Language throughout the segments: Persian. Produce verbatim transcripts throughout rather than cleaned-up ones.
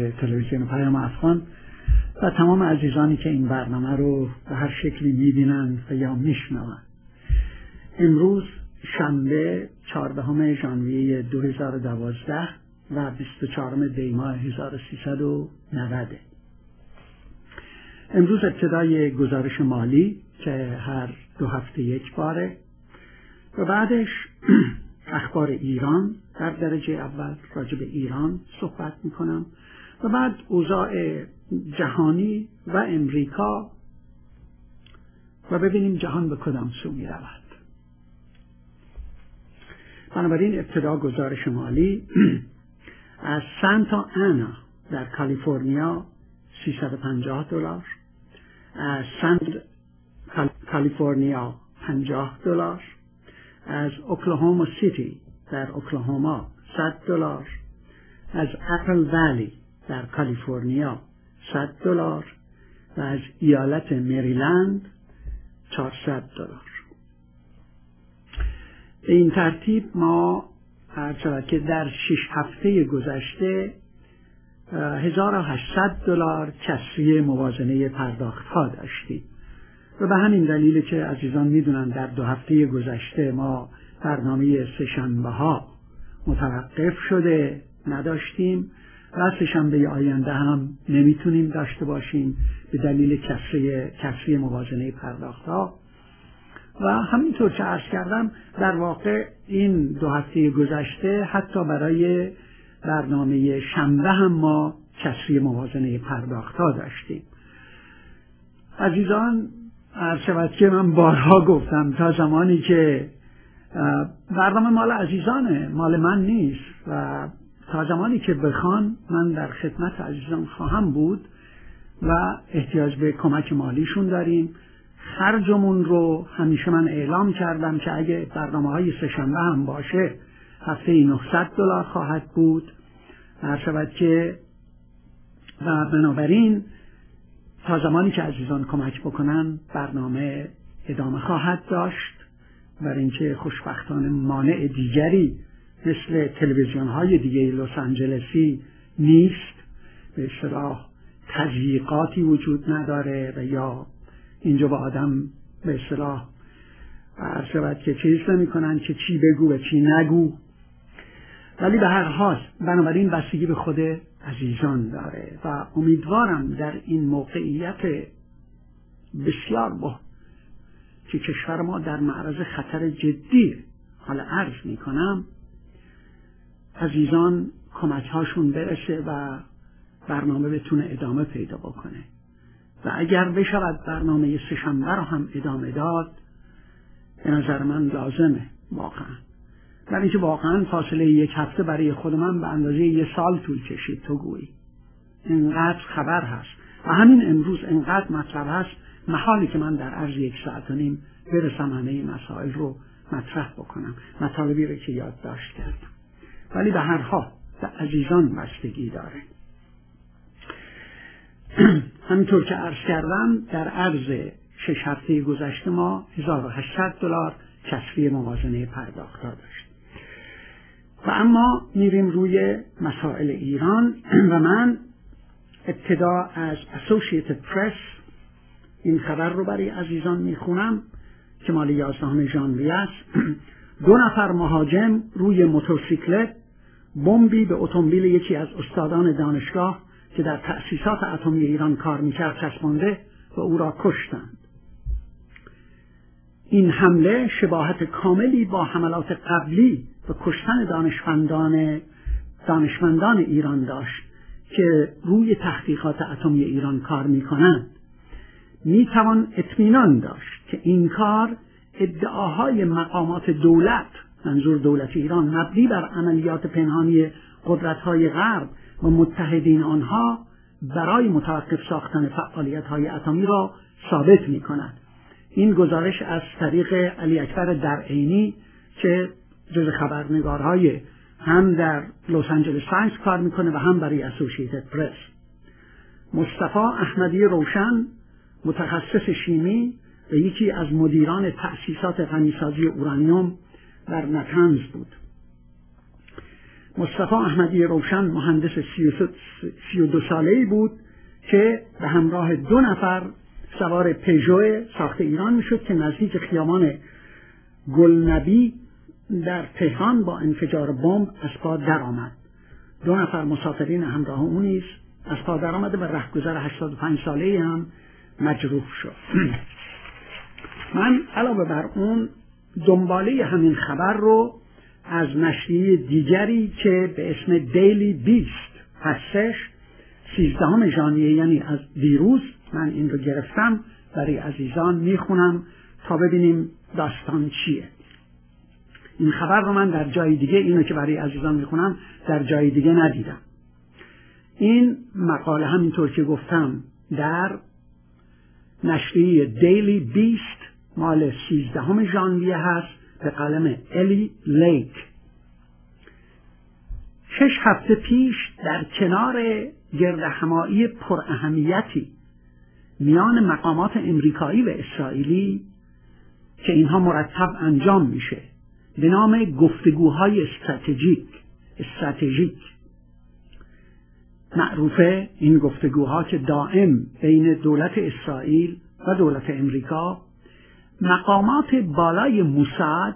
رادیوی تلویزیون پیام افغان و تمام عزیزانی که این برنامه رو به هر شکلی می‌بینن و یا میشنون. امروز شنبه چهاردهم ژانویه دو هزار و دوازده و بیست و چهارم دی ماه هزار و سیصد و نود. امروز ابتدای گزارش مالی که هر دو هفته یک باره و بعدش اخبار ایران در درجه اول راجع به ایران صحبت میکنم و بعد اوضاع جهانی و امریکا و ببینیم جهان به کدام سو می رود. بنابراین ابتدا گزارش مالی از سانتا آنا در کالیفرنیا سیصد و پنجاه دلار، از سنت کالیفرنیا پنجاه دلار، از اوکلاهوما سیتی در اوکلاهوما صد دلار، از اپل ولی در کالیفرنیا صد دلار و از ایالت مریلند چهارصد دلار. به این ترتیب ما هرچند که در شش هفته گذشته هزار و هشتصد دلار کسری موازنه پرداخت ها داشتیم و به همین دلیل که عزیزان میدونن در دو هفته گذشته ما برنامه سه‌شنبه ها متوقف شده نداشتیم و سه‌شنبه آینده هم نمیتونیم داشته باشیم به دلیل کسری کسری موازنه پرداخت ها. و همینطور که عرض کردم در واقع این دو هفته گذشته حتی برای برنامه شنبه هم ما کسری موازنه پرداخت ها داشتیم. عزیزان عرض شود که من بارها گفتم تا زمانی که برنامه مال عزیزانه، مال من نیست و تا زمانی که بخوان من در خدمت عزیزان خواهم بود و احتیاج به کمک مالیشون داریم. خرجمون رو همیشه من اعلام کردم که اگه برنامه های سه‌شنبه هم باشه هفته نهصد دلار خواهد بود. عرض شود که و بنابراین تا زمانی که عزیزان کمک بکنن برنامه ادامه خواهد داشت، برای اینکه خوشبختانه مانع دیگری مثل تلویزیون های دیگه لس آنجلسی نیست، به اصطلاح تضییقاتی وجود نداره و یا اینجا با آدم به اصطلاح عرض شود که چیز نمی کنن که چی بگو و چی نگو. ولی به هر حال بنابراین بستگی به خود عزیزان داره و امیدوارم در این موقعیت بسیار با که کشور ما در معرض خطر جدی حالا عرض می کنم عزیزان کمک هاشون برسه و برنامه بتونه ادامه پیدا بکنه و اگر بشود برنامه سه‌شنبه رو هم ادامه داد به نظر من لازمه واقعا، برای اینکه واقعا فاصله یک هفته برای خود من به اندازه یه سال طول کشید. تو گویی اینقدر خبر هست و همین امروز اینقدر مطلب هست محالی که من در عرض یک ساعت و نیم برسم همه این مسائل رو مطرح بکنم، مطالبی رو که یادداشت کردم. ولی به هر حال به عزیزان بستگی داره. همینطور که عرض کردم در عرض شش هفته گذشته ما هزار و هشتصد دلار کسری موازنه پرداخت داشت. و اما میریم روی مسائل ایران و من ابتدا از Associated Press این خبر رو برای عزیزان میخونم که مال یازدهم ژانویه است. دو نفر مهاجم روی موتورسیکلت بمبی به اتومبیل یکی از استادان دانشگاه که در تأسیسات اتمی ایران کار میکرد چسبانده و او را کشتند. این حمله شباهت کاملی با حملات قبلی و کشتن دانشمندان دانشمندان ایران داشت که روی تحقیقات اتمی ایران کار میکنند. میتوان اطمینان داشت که این کار ادعاهای مقامات دولت، منظور دولت ایران، مبنی بر عملیات پنهانی قدرت‌های غرب و متحدین آنها برای متوقف ساختن فعالیت‌های اتمی را ثابت می‌کند. این گزارش از طریق علی اکبر درعینی که جز خبرنگارهای هم در لس آنجلس تایمز کار میکنه و هم برای اسوسییتد پرس. مصطفی احمدی روشن متخصص شیمی و یکی از مدیران تأسیسات غنیسازی اورانیوم در نتنز بود. مصطفی احمدی روشن مهندس سی و دو ساله‌ای بود که به همراه دو نفر سوار پژو ساخت ایران میشد که نزدیک خیابان گلنبی در تهران با انفجار بمب از پا درآمد. دو نفر مسافرین همراه او نیز از پا درآمده و رهگذر هشتاد و پنج ساله‌ای هم مجروح شد. من علاوه بر اون دنباله همین خبر رو از نشریه دیگری که به اسم دیلی بیست هستش، سیزدهم ژانویه یعنی از دیروز، من این رو گرفتم برای عزیزان میخونم تا ببینیم داستان چیه. این خبر رو من در جای دیگه، اینو که برای عزیزان میخونم، در جای دیگه ندیدم. این مقاله همینطور که گفتم در نشریه دیلی بیست مال سیزدهم ژانویه هست به قلم الی لیک. شش هفته پیش در کنار گردهمایی پر اهمیتی میان مقامات امریکایی و اسرائیلی که اینها مرتب انجام میشه به نام گفتگوهای استراتژیک استراتژیک معروفه، این گفتگوها که دائم بین دولت اسرائیل و دولت امریکا، مقامات بالای موساد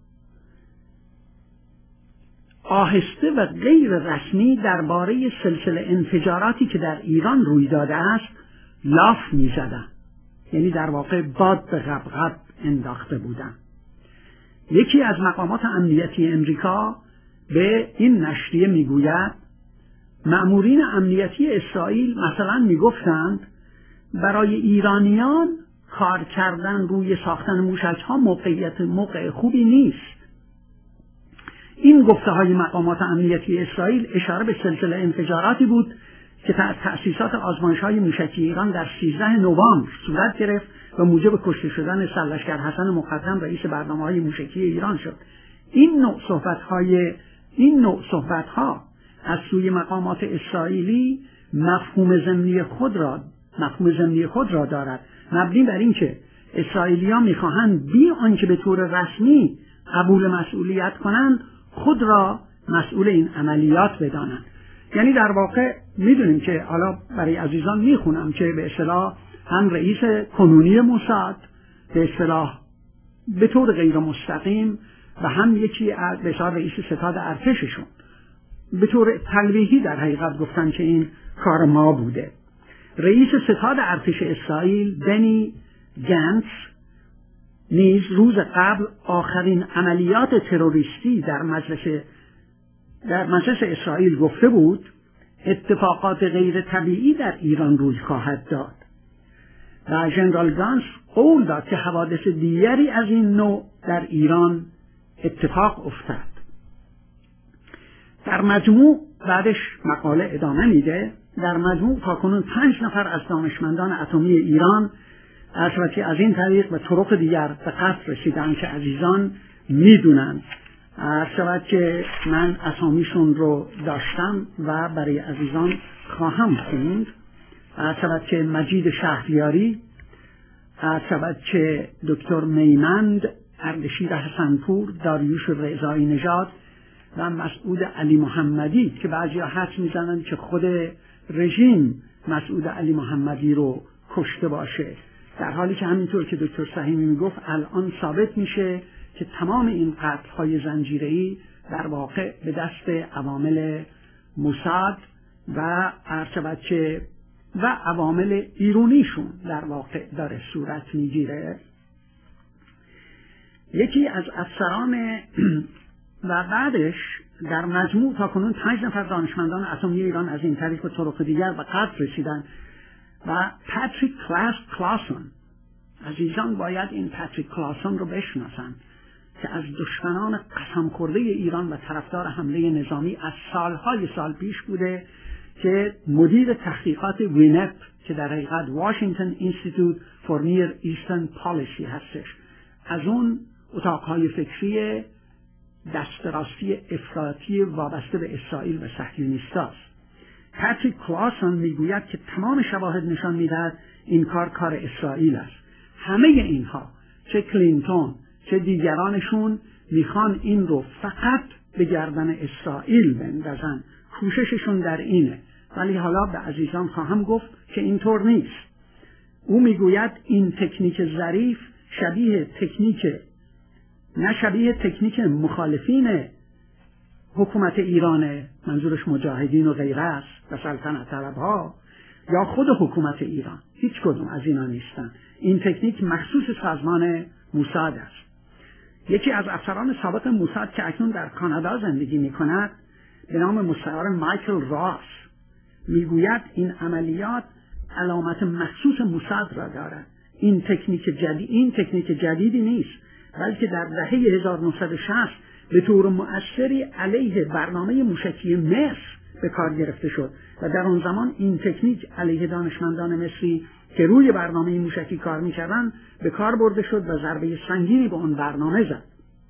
آهسته و غیر رسمی درباره سلسله انفجاراتی که در ایران روی داده است لاف می زدن. یعنی در واقع باد به غبغب انداخته بودن. یکی از مقامات امنیتی امریکا به این نشریه می گوید مأمورین امنیتی اسرائیل مثلا می گفتند برای ایرانیان کار کردن روی ساختن موشک ها موقعیت موقع خوبی نیست. این گفته های مقامات امنیتی اسرائیل اشاره به سلسله انفجاراتی بود که تأسیسات آزمایش های موشکی ایران در سیزده نوامبر صورت گرفت و موجب کشته شدن سرلشکر حسن مقدم رئیس برنامه های موشکی ایران شد. این نوع صحبت های این نوع صحبت ها از سوی مقامات اسرائیلی مفهوم ضمنی خود را مفهوم ضمنی خود را دارد، مبنی بر اینکه اسرائیلی‌ها می‌خواهند بی آنکه به طور رسمی قبول مسئولیت کنند خود را مسئول این عملیات بدانند. یعنی در واقع میدونیم که حالا برای عزیزان میخونم که به اصطلاح هم رئیس کنونی موساد به اصطلاح به طور غیر مستقیم و هم یکی از به اصطلاح رئیس ستاد ارتششون به طور تلویحی در حقیقت گفتن که این کار ما بوده. رئیس ستاد ارتش اسرائیل بنی گنتس نیز روز قبل آخرین عملیات تروریستی در مجلس در مجلس اسرائیل گفته بود اتفاقات غیر طبیعی در ایران روی خواهد داد و ژنرال گانس قول داد که حوادث دیگری از این نوع در ایران اتفاق افتاد. در مجموع بعدش مقاله ادامه میده، در مجموع تاکنون پنج نفر از دانشمندان اتمی ایران که از این طریق و طرق دیگر به قتل رسیدن که عزیزان میدونن. شاید که من اسامیشون رو داشتم و برای عزیزان خواهم خوند. شاید که مجید شهریاری، شاید که دکتر میمند، اردشیر حسنپور، داریوش رضایی نژاد و مسعود علی محمدی که بعضی ها حدس میزنن که خود رژیم مسعود علی محمدی رو کشته باشه، در حالی که همینطور که دکتر صحیمی میگفت الان ثابت میشه که تمام این قتل های زنجیره‌ای در واقع به دست عوامل موساد و ارچبچه و عوامل ایرونیشون در واقع داره صورت میگیره. یکی از افسران و بعدش در مجموع تا کنون پنج نفر دانشمندان اتمی ایران از این طریق و طرق دیگر به قتل رسیدن و پاتریک کلاسون، عزیزان باید این پاتریک کلاسون رو بشناسن که از دشمنان قسم خورده ایران و طرفدار حمله نظامی از سالهای سال پیش بوده که مدیر تحقیقات وینپ که در حقیقت واشنگتن اینستیتوت فور نیر ایسترن پالیسی هستش، از اون اتاقهای فکری دستراستی افراطی وابسته به اسرائیل و صهیونیستاست. پاتریک کلاسون میگوید که تمام شواهد نشان میدهد این کار کار اسرائیل است. همه اینها، چه کلینتون چه دیگرانشون، میخوان این رو فقط به گردن اسرائیل بندازن. کوشششون در اینه، ولی حالا به عزیزان خواهم گفت که اینطور نیست. او میگوید این تکنیک ظریف شبیه تکنیک نه شبیه تکنیک مخالفین حکومت ایرانه، منظورش مجاهدین و غیره است و سلطنت طلبها، یا خود حکومت ایران. هیچ کدوم از اینا نیستن. این تکنیک مخصوص سازمان موساد است. یکی از افسران سابق موساد که اکنون در کانادا زندگی می کند به نام مستشار مایکل راس میگوید این عملیات علامت مخصوص موساد را دارد. این تکنیک جدید این تکنیک جدیدی نیست، بلکه در دهه هزار و نهصد و شصت به طور مؤثری علیه برنامه موشکی مصر به کار گرفته شد و در آن زمان این تکنیک علیه دانشمندان مصری که روی برنامه موشکی کار می‌کردند به کار برده شد و ضربه سنگینی به اون برنامه زد.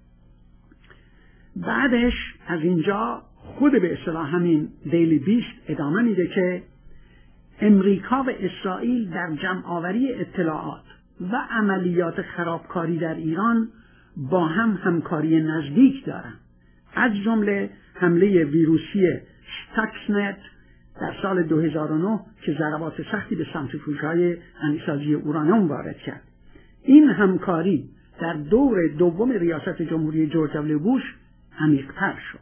بعدش از اینجا خود به اصطلاح همین دیلی بیست ادامه میده که امریکا و اسرائیل در جمع‌آوری اطلاعات و عملیات خرابکاری در ایران با هم همکاری نزدیک دارند، از جمله حمله ویروسی استاکسنت در سال دو هزار و نه که ضربات سختی به سانتریفیوژهای غنیسازی اورانیوم وارد کرد. این همکاری در دور دوم ریاست جمهوری جورج دبلیو بوش عمیق‌تر شد.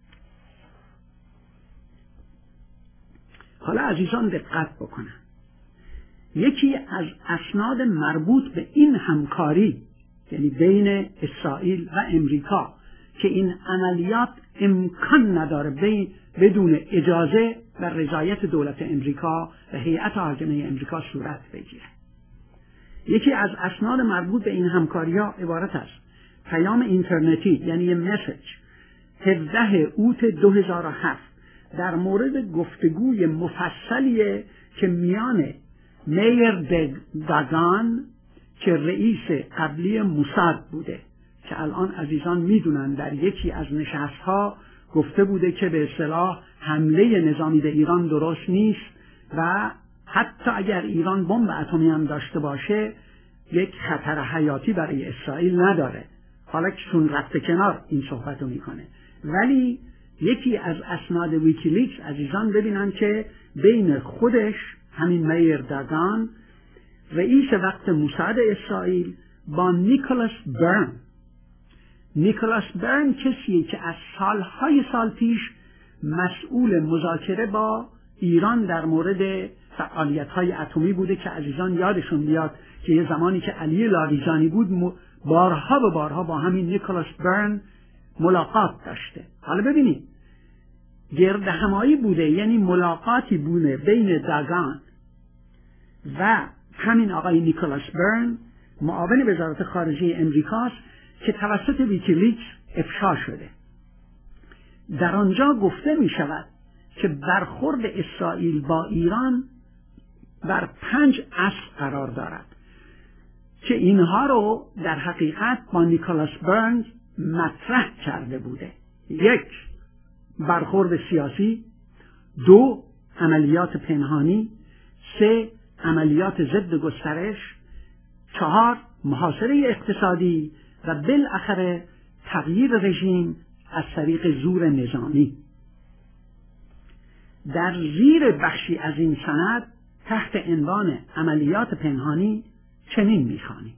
حالا عزیزان دقت بکنن. یکی از اسناد مربوط به این همکاری، یعنی بین اسرائیل و امریکا، که این عملیات امکان نداره بین بدون اجازه و رضایت دولت امریکا و هیئت حاکمه امریکا صورت بگیره. یکی از اسناد مربوط به این همکاری ها عبارت است پیام اینترنتی، یعنی یه مسیج، هفدهم اوت دو هزار و هفت در مورد گفتگوی مفصلیه که میان میر داگان که رئیس قبلی موساد بوده، که الان عزیزان میدونن در یکی از نشستها گفته بوده که به اصطلاح حمله نظامی به ایران درست نیست و حتی اگر ایران بمب اتمی هم داشته باشه یک خطر حیاتی برای اسرائیل نداره. حالا که چون رفته کنار این صحبت رو میکنه، ولی یکی از اسناد ویکیلیکس عزیزان ببینن که بین خودش همین میر داگان رئیس وقت موساد اسرائیل با نیکولاس برن نیکولاس برن کسیه که از سالهای سال پیش مسئول مذاکره با ایران در مورد فعالیت‌های اتمی بوده که عزیزان یادشون بیاد که یه زمانی که علی لاریجانی بود بارها و بارها با همین نیکولاس برن ملاقات داشته. حالا ببینید گرد همایی بوده، یعنی ملاقاتی بوده بین داگان و همین آقای نیکولاس برن معاون وزارت خارجه امریکاست که توسط ویکیلیکس افشا شده. در آنجا گفته می شود که برخورد اسرائیل با ایران بر پنج اصل قرار دارد که اینها رو در حقیقت با نیکولاس برن مطرح کرده بوده. یک، برخورد سیاسی. دو، عملیات پنهانی. سه، عملیات ضد گسترش. چهار، محاصره اقتصادی و بالاخره تغییر رژیم از طریق زور نظامی. در زیر بخشی از این سند تحت عنوان عملیات پنهانی چنین می‌خوانیم: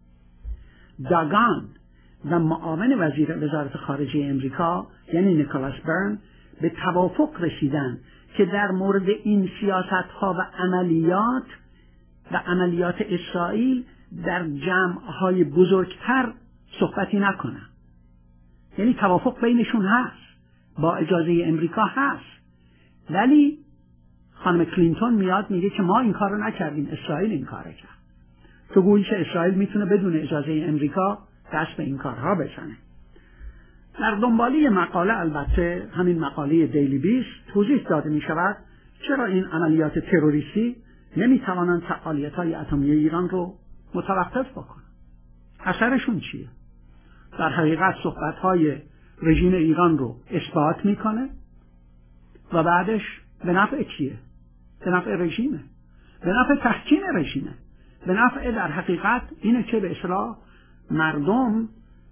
داگان و معاون وزیر وزارت خارجه امریکا یعنی نیکولاس برن به توافق رسیدند که در مورد این سیاست‌ها و عملیات و عملیات اسرائیل در جمع‌های بزرگتر صحبتی نکنند. یعنی توافق بینشون هست، با اجازه امریکا هست، ولی خانم کلینتون میاد میگه که ما این کار رو نکردیم، اسرائیل این کار رو کرد. تو گویی که اسرائیل میتونه بدون اجازه امریکا دست به این کارها بزنه. در دنباله مقاله البته همین مقاله دیلی بیست توضیح داده می شود چرا این عملیات تروریستی نمی توانند فعالیت های اتمی ایران رو متوقف بکنن. اثرشون چیه؟ در حقیقت صحبت های رژیم ایران رو اثبات میکنه و بعدش به نفع کیه؟ به نفع رژیمه، به نفع تحکیم رژیمه، به نفع در حقیقت اینه که به اصطلاح مردم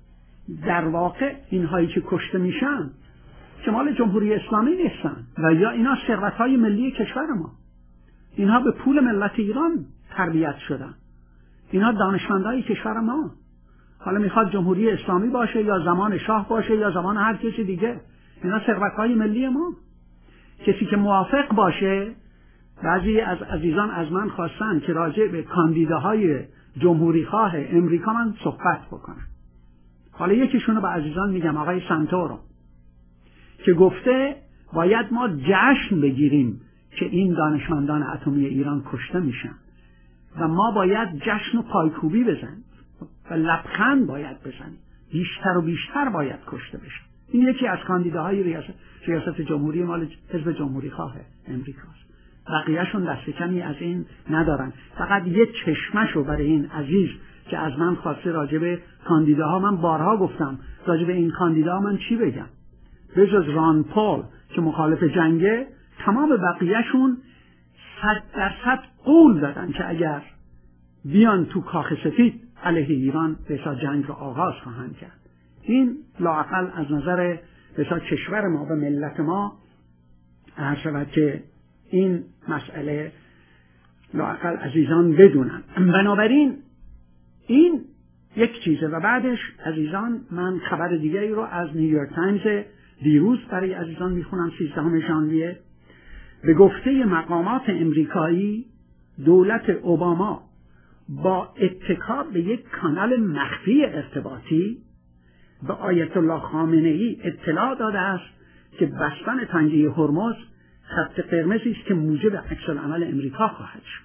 در واقع اینهایی که کشته میشن که مال جمهوری اسلامی نیستن و یا اینا ثروت‌های ملی کشور ما، اینها به پول ملت ایران تربیت شدن، اینها دانشمندای کشور ما. حالا میخواد جمهوری اسلامی باشه یا زمان شاه باشه یا زمان هر کسی دیگه، اینا ثروت‌های ملی ما. کسی که موافق باشه، بعضی از عزیزان از من خواستن که راجع به کاندیداهای جمهوری خواه امریکا من صحبت بکنم. حالا یکیشونو به عزیزان میگم، آقای سانتورو، که گفته باید ما جشن بگیریم که این دانشمندان اتمی ایران کشته میشن و ما باید جشن و پایکوبی بزنیم و لبخند باید بزنیم، بیشتر و بیشتر باید کشته بشن. این یکی از کاندیداهای ریاست, ریاست جمهوری مال حزب جمهوری خواه امریکاست. بقیهشون دست کمی از این ندارن. فقط یه چشمشو برای این عزیز که از من خواسته راجع به کاندیداها، من بارها گفتم راجع به این کاندیداها من چی بگم؟ بجز ران پال که مخالف جنگه، تمام بقیهشون صد درصد قول دادن که اگر بیان تو کاخ سفید علیه ایران بسا جنگ رو آغاز خواهند کرد. این لااقل از نظر بسا کشور ما و ملت ما هر شود که این مسئله لااقل عزیزان بدونن. بنابراین این یک چیزه. و بعدش عزیزان من خبر دیگری رو از نیویورک تایمز دیروز برای عزیزان میخونم، سیزدهم ژانویه. به گفته مقامات امریکایی، دولت اوباما با اتکا به یک کانال مخفی ارتباطی به آیت الله خامنه ای اطلاع داده است که بستن تنگه هرمز خط قرمزی است که موجب عکس‌العمل امریکا خواهد شد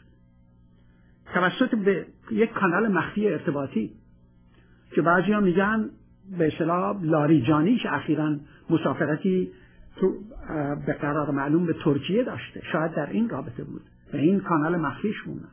توسط به یک کانال مخفی ارتباطی که بعضی‌ها میگن به اصطلاح لاریجانی که اخیراً مسافرتی تو به قرار معلوم به ترکیه داشته، شاید در این رابطه بود و این کانال مخفیش مونه.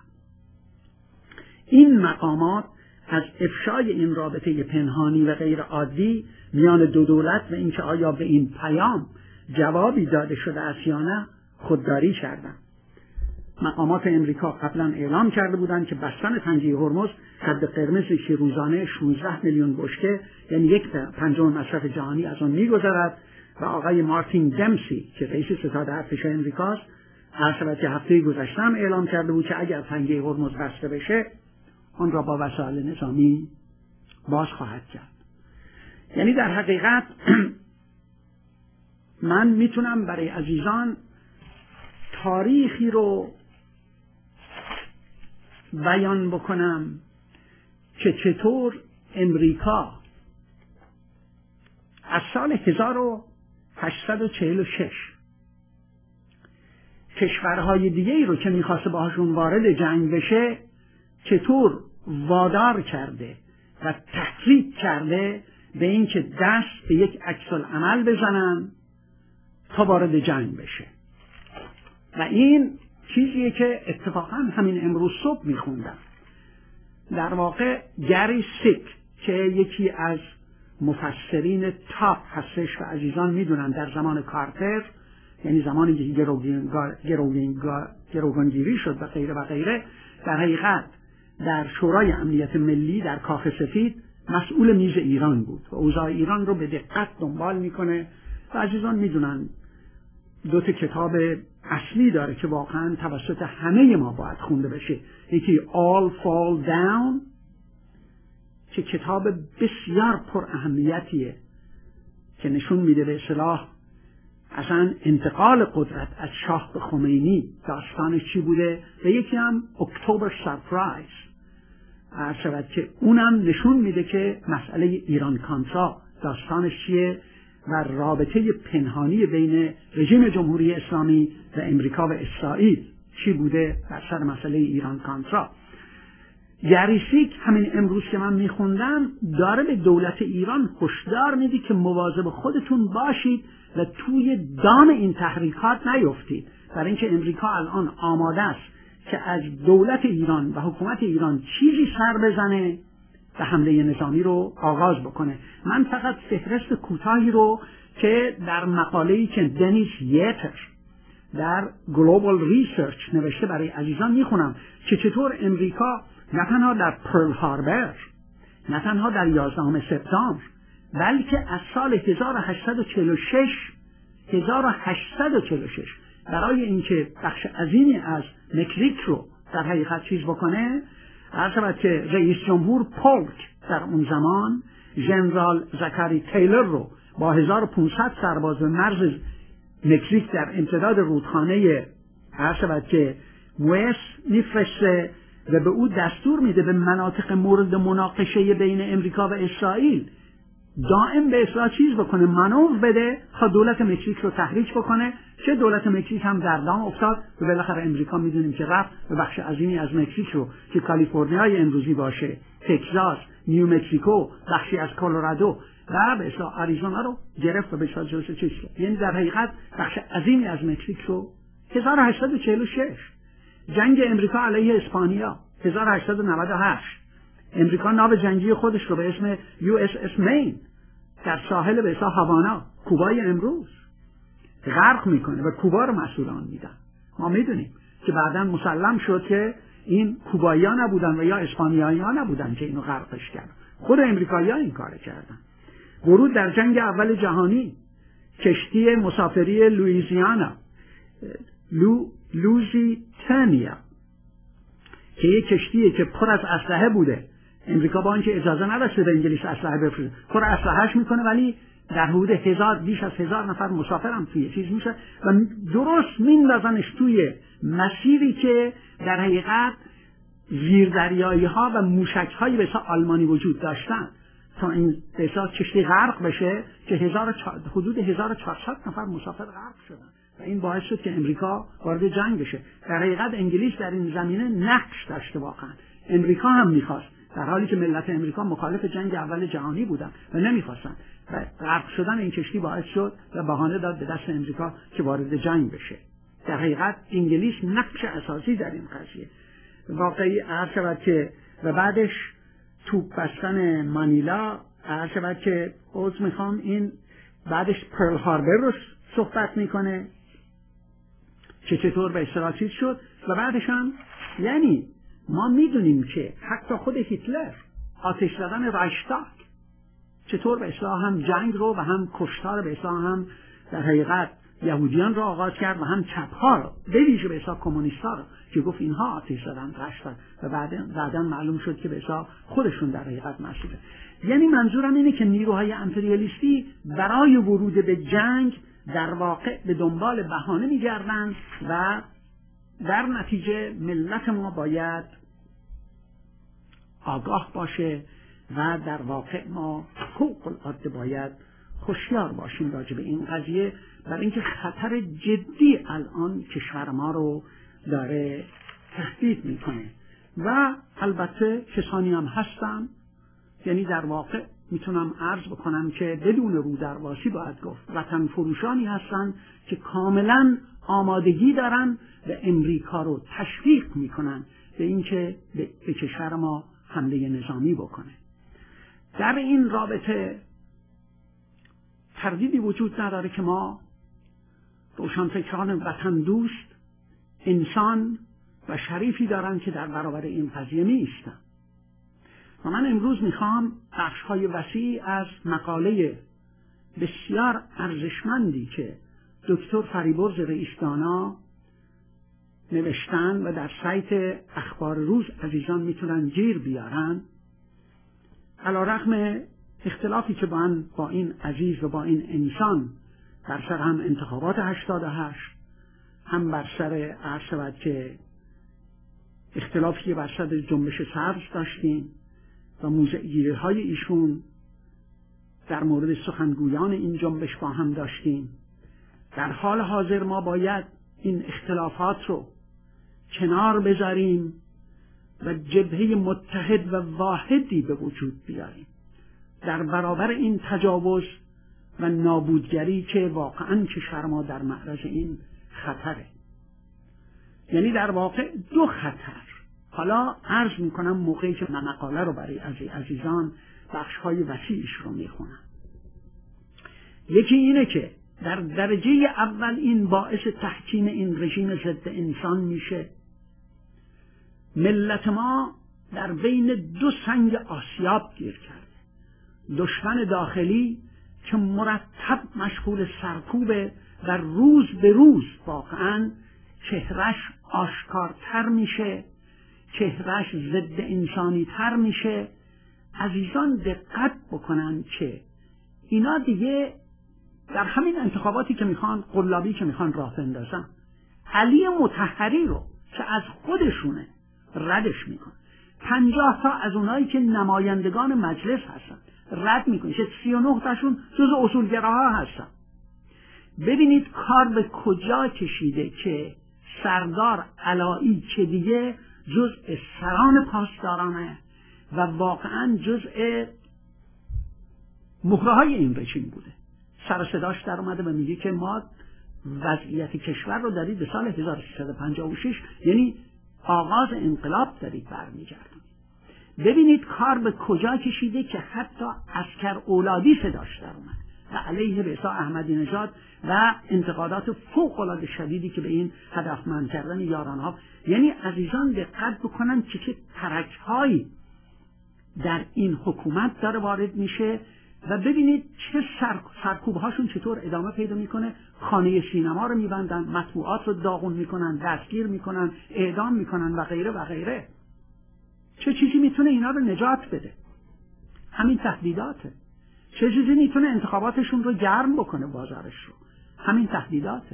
این مقامات از افشای این رابطه پنهانی و غیر عادی میان دو دولت و اینکه آیا به این پیام جوابی داده شده است یا نه خودداری کردند. مقامات امریکا قبلا اعلام کرده بودند که بستن تنگه هرمز حد قرمزی که روزانه شانزده میلیون بشکه، یعنی یک پنجم مصرف جهانی از آن میگذرد و آقای مارتین دمسی که رئیس ستاد ارتش امریکاست هر شود که هفته گذشته هم اعلام کرده بود که اگر تنگه هرمز بسته بشه آن را با وسایل نظامی باز خواهد کرد. یعنی در حقیقت من میتونم برای عزیزان تاریخی رو بیان بکنم که چطور امریکا از سال هزار و هشتصد و چهل و شش کشورهای دیگه رو که میخواسته باهاشون وارد جنگ بشه چطور وادار کرده و تحریک کرده به این که دست به یک عکس‌العمل بزنن تا وارد جنگ بشه. و این چیزیه که اتفاقا همین امروز صبح میخوندم. در واقع گری سیک که یکی از مفسرین تاپ هستش و عزیزان میدونن در زمان کارتر، یعنی زمانی که گروگانگیری شد و غیره و غیره، در حقیقت در شورای امنیت ملی در کاخ سفید مسئول میز ایران بود و اوضاع ایران رو به دقت دنبال میکنه و عزیزان میدونن دو تا کتاب اصلی داره که واقعا توسط همه ما باید خونده بشه. یکی All Fall Down که کتاب بسیار پر اهمیتیه که نشون میده به اصطلاح اصلا انتقال قدرت از شاه به خمینی داستانش چی بوده، و یکی هم اکتبر سرپرایز عرض شود که اونم نشون میده که مسئله ایران کانترا داستانش چیه و رابطه پنهانی بین رژیم جمهوری اسلامی و امریکا و اسرائیل چی بوده در سر مسئله ایران کانترا. گری سیک همین امروز که من میخوندم داره به دولت ایران هشدار میده که مواظب خودتون باشید و توی دام این تحریکات نیفتید، برای اینکه امریکا الان آماده است که از دولت ایران و حکومت ایران چیزی سر بزنه و حمله نظامی رو آغاز بکنه. من فقط فهرست کوتاهی رو که در مقاله‌ای که دنیس یتر در گلوبال ریسرچ نوشته برای عزیزان میخونم که چطور امریکا نه تنها در پرل هاربر، نه تنها در یازدهم سپتامبر، بلکه از سال هزار و هشتصد و چهل و شش هزار و هشتصد و چهل و شش برای اینکه بخش عظیمی از مکزیک رو در حقیقت چیز بکنه، عرض شود که رئیس جمهور پولک در اون زمان ژنرال زکاری تیلر رو با هزار و پانصد سرباز به مرز مکزیک در امتداد رودخانه عرض شود که وست میفرسته و به او دستور میده به مناطق مورد مناقشه بین امریکا و اسرائیل دائم به اسرائیل چیز بکنه، مانور بده تا دولت مکزیک رو تحریک بکنه. چه دولت مکزیک هم در دام افتاد و بالاخره امریکا میدونیم که رفت و بخش عظیمی از مکزیک رو که کالیفرنیای امروزی باشه، تگزاس، نیو مکزیکو، بخشی از کلرادو و به اصطلاح آریزونا رو گرفت و به اصطلاح جزء چیز کرد. یعنی در حقیقت بخش عظیمی از مکزیک رو هزار و هشتصد و چهل و شش جنگ امریکا علیه اسپانیا، هزار و هشتصد و نود و هشت امریکا ناو جنگی خودش رو به اسم یو اس اس مین در ساحل به اصطلاح هاوانا، کوبای امروز، غرق میکنه و کوبا رو مسئولان میدن. ما میدونیم که بعداً مسلم شد که این کوبایی‌ها نبودن و یا اسپانیایی‌ها نبودن که اینو غرقش کردن، خود امریکایی‌ها این کار کردن. ورود در جنگ اول جهانی، کشتی مسافری لوئیزیانا لو لوزیتانیا که یک کشتیه که پر از اسلحه بوده، امریکا با اینکه اجازه نداشته به انگلیس اسلحه بفروشه پر اسلحه‌اش میکنه، ولی در حدود هزار بیش از هزار نفر مسافر هم توی چیز میشه و درست میندازنش توی مسیری که در حقیقت زیردریایی ها و موشک هایی به حساب آلمانی وجود داشتن تا این به حساب کشتی غرق بشه که هزار حدود هزار و چهارصد نفر مسافر غرق شدن و این باعث شد که امریکا وارد جنگ بشه. در حقیقت انگلیس در این زمینه نقش داشته واقعا. امریکا هم میخواست، در حالی که ملت امریکا مخالف جنگ اول جهانی بودن و نمیخواستن و غرق شدن این کشتی باعث شد و بهانه داد به دست امریکا که وارد جنگ بشه. در حقیقت انگلیس نقش اساسی در این قضیه واقعی عرض شود که و بعدش توپ بستن مانیلا عرض شود که عوض میخوام این بعدش پرل هاربر رو صحبت میکنه که چطور به اصطلاح چیز شد و بعدش هم یعنی ما میدونیم که حتی خود هیتلر آتش زدن رایشتاگ چطور به اصطلاح هم جنگ رو و هم کشتار به اصطلاح هم در حقیقت یهودیان رو آغاز کرد و هم چپ‌ها رو به ویژه به اصطلاح کمونیست‌ها رو که گفت اینها آتش زدن رایشتاگ و بعدا بعدا معلوم شد که به اصطلاح خودشون در حقیقت مسئوله. یعنی منظورم اینه که نیروهای امپریالیستی برای ورود به جنگ در واقع به دنبال بهانه می‌گردند و در نتیجه ملت ما باید آگاه باشه و در واقع ما فوق العاده باید هوشیار باشیم راجع به این قضیه، برای اینکه خطر جدی الان کشور ما رو داره تهدید میکنه و البته کسانی هم هستن، یعنی در واقع میتونم عرض بکنم که بدون رو درواسی باید گفت وطن فروشانی هستن که کاملا آمادگی دارن و امریکا رو تشویق میکنن به اینکه به کشور ما حمله نظامی بکنه. در این رابطه تردیدی وجود نداره که ما روشنفکران وطن دوست انسان و شریفی دارن که در برابر این قضیه می ایستن و من امروز میخوام بخش‌های وسیع از مقاله بسیار ارزشمندی که دکتر فریبرز رئیس‌دانا نوشتن و در سایت اخبار روز عزیزان میتونن گیر بیارن، علی‌رغم اختلافی که با, با این عزیز و با این انسان بر سر هم انتخابات هشتاد و هشت هم بر سر عرض شود که اختلافی که بر سر جنبش سبز داشتیم و موضع‌گیری های ایشون در مورد سخنگویان این جنبش با هم داشتیم، در حال حاضر ما باید این اختلافات رو کنار بذاریم و جبهه متحد و واحدی به وجود بیاریم در برابر این تجاوز و نابودگری که واقعاً کشور ما در معرض این خطره. یعنی در واقع دو خطر. حالا عرض میکنم موقعی که من مقاله رو برای عزیزان بخش‌های وسیعش رو میخونم. یکی اینه که در درجه اول این باعث تحکیم این رژیم ضد انسان میشه. ملت ما در بین دو سنگ آسیاب گیر کرده. دشمن داخلی که مرتب مشغول سرکوبه و روز به روز واقعا چهرش آشکارتر میشه، چهرش ضد انسانی تر میشه. عزیزان دقت بکنن که اینا دیگه در همین انتخاباتی که میخوان قلابی که میخوان راه بندازن، علی مطهری رو که از خودشونه ردش میکن، پنجاه تا از اونایی که نمایندگان مجلس هستن رد میکنه، که سی و نه تاشون جز اصولگراها هستن. ببینید کار به کجا کشیده که سردار علایی که دیگه جزء سران پاسدارانه و واقعا جزء مهره‌های این رژیم بوده، سر صداش در اومده و میگه که ما وضعیت کشور رو دارید به سال هزار و سیصد و پنجاه و شش یعنی آغاز انقلاب دارید برمیگردونید. ببینید کار به کجا کشیده که حتی عسکر اولادی صداش در اومد و علیه رضا احمدی نژاد و انتقادات فوق العاده شدیدی که به این هدفمند کردن یارانها. یعنی عزیزان دقت بکنن که چه ترک‌هایی در این حکومت داره وارد میشه و ببینید چه سر... سرکوبهاشون چطور ادامه پیدا میکنه. خانه سینما رو میبندن، مطبوعات رو داغون میکنن، دستگیر میکنن، اعدام میکنن و غیره و غیره. چه چیزی میتونه اینا رو نجات بده؟ همین تهدیداته. چه چیزی میتونه انتخاباتشون رو گرم بکنه، بازارش رو؟ همین تهدیداته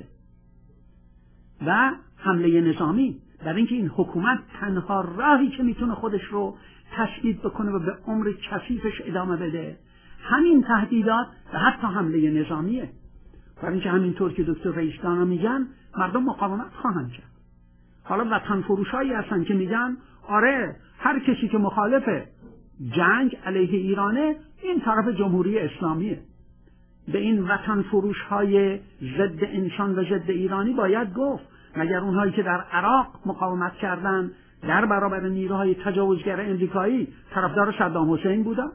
و حمله نظامی. برای اینکه این حکومت تنها راهی که میتونه خودش رو تثبیت بکنه و به عمر کثیفش ادامه بده همین تهدیدات و حتی حمله نظامیه. برای اینکه همینطور که دکتر رئیس‌دانا میگن مردم مقاومت خواهند کرد. حالا وطن فروشایی هستن که میگن آره هر کسی که مخالف جنگ علیه ایرانه این طرف جمهوری اسلامیه. به این وطن فروش های ضد انسان و ضد ایرانی باید گفت مگر اونهایی که در عراق مقاومت کردن در برابر نیروهای تجاوزگر امریکایی طرفدار صدام حسین بودن؟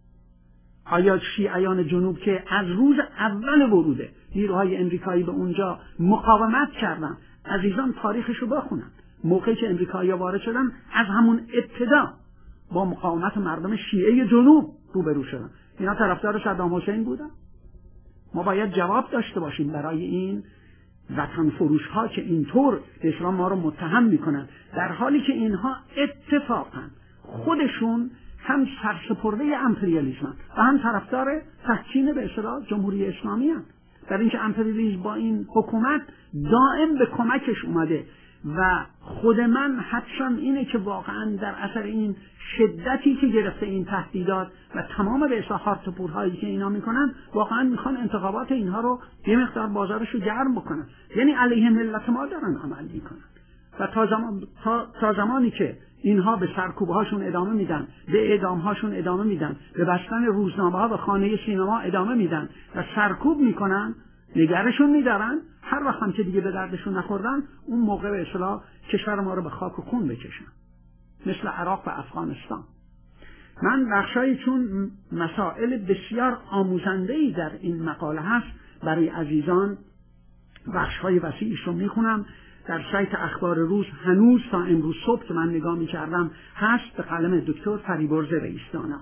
آیا شیعیان جنوب که از روز اول وروده نیروهای امریکایی به اونجا مقاومت کردن، عزیزان تاریخشو بخونن، موقعی که امریکایی‌ها وارد شدن از همون ابتدا با مقاومت مردم شیعه جنوب روبرو شدن، اینا طرفدار صدام حسین بودن؟ ما باید جواب داشته باشیم برای این وطن فروش ها که اینطور اسلام ما رو متهم میکنن، در حالی که اینها اتفاقا خودشون هم سرسپرده امپریالیسم و هم طرفدار تحکیم به اصطلاح جمهوری اسلامی هستند. در اینکه امپریالیسم با این حکومت دائم به کمکش اومده و خود من حدسم اینه که واقعا در اثر این شدتی که گرفته این تهدیدات و تمام به اصطلاح هارتپورهایی که اینا میکنن واقعا میخوان انتخابات اینها رو یه مقدار بازارش رو گرم بکنن، یعنی علیه ملت ما دارن عمل میکنن و تا, زمان، تا, تا زمانی که اینها به سرکوبهاشون ادامه میدن، به اعدامهاشون ادامه میدن، به بستن روزنامه‌ها و خانه سینما ادامه میدن و سرکوب میکنن، نگرشون میدارن، هر وقت هم که دیگه به دردشون نخوردن اون موقع به اصطلاح کشور ما رو به خاک و خون بکشن، مثل عراق و افغانستان. من بخشایی چون مسائل بسیار آموزنده‌ای در این مقاله هست برای عزیزان بخش‌های وسیعش رو میخونم. در سایت اخبار روز هنوز تا امروز صبح که من نگاه میکردم هست به قلم دکتر فریبرز رئیس‌دانا.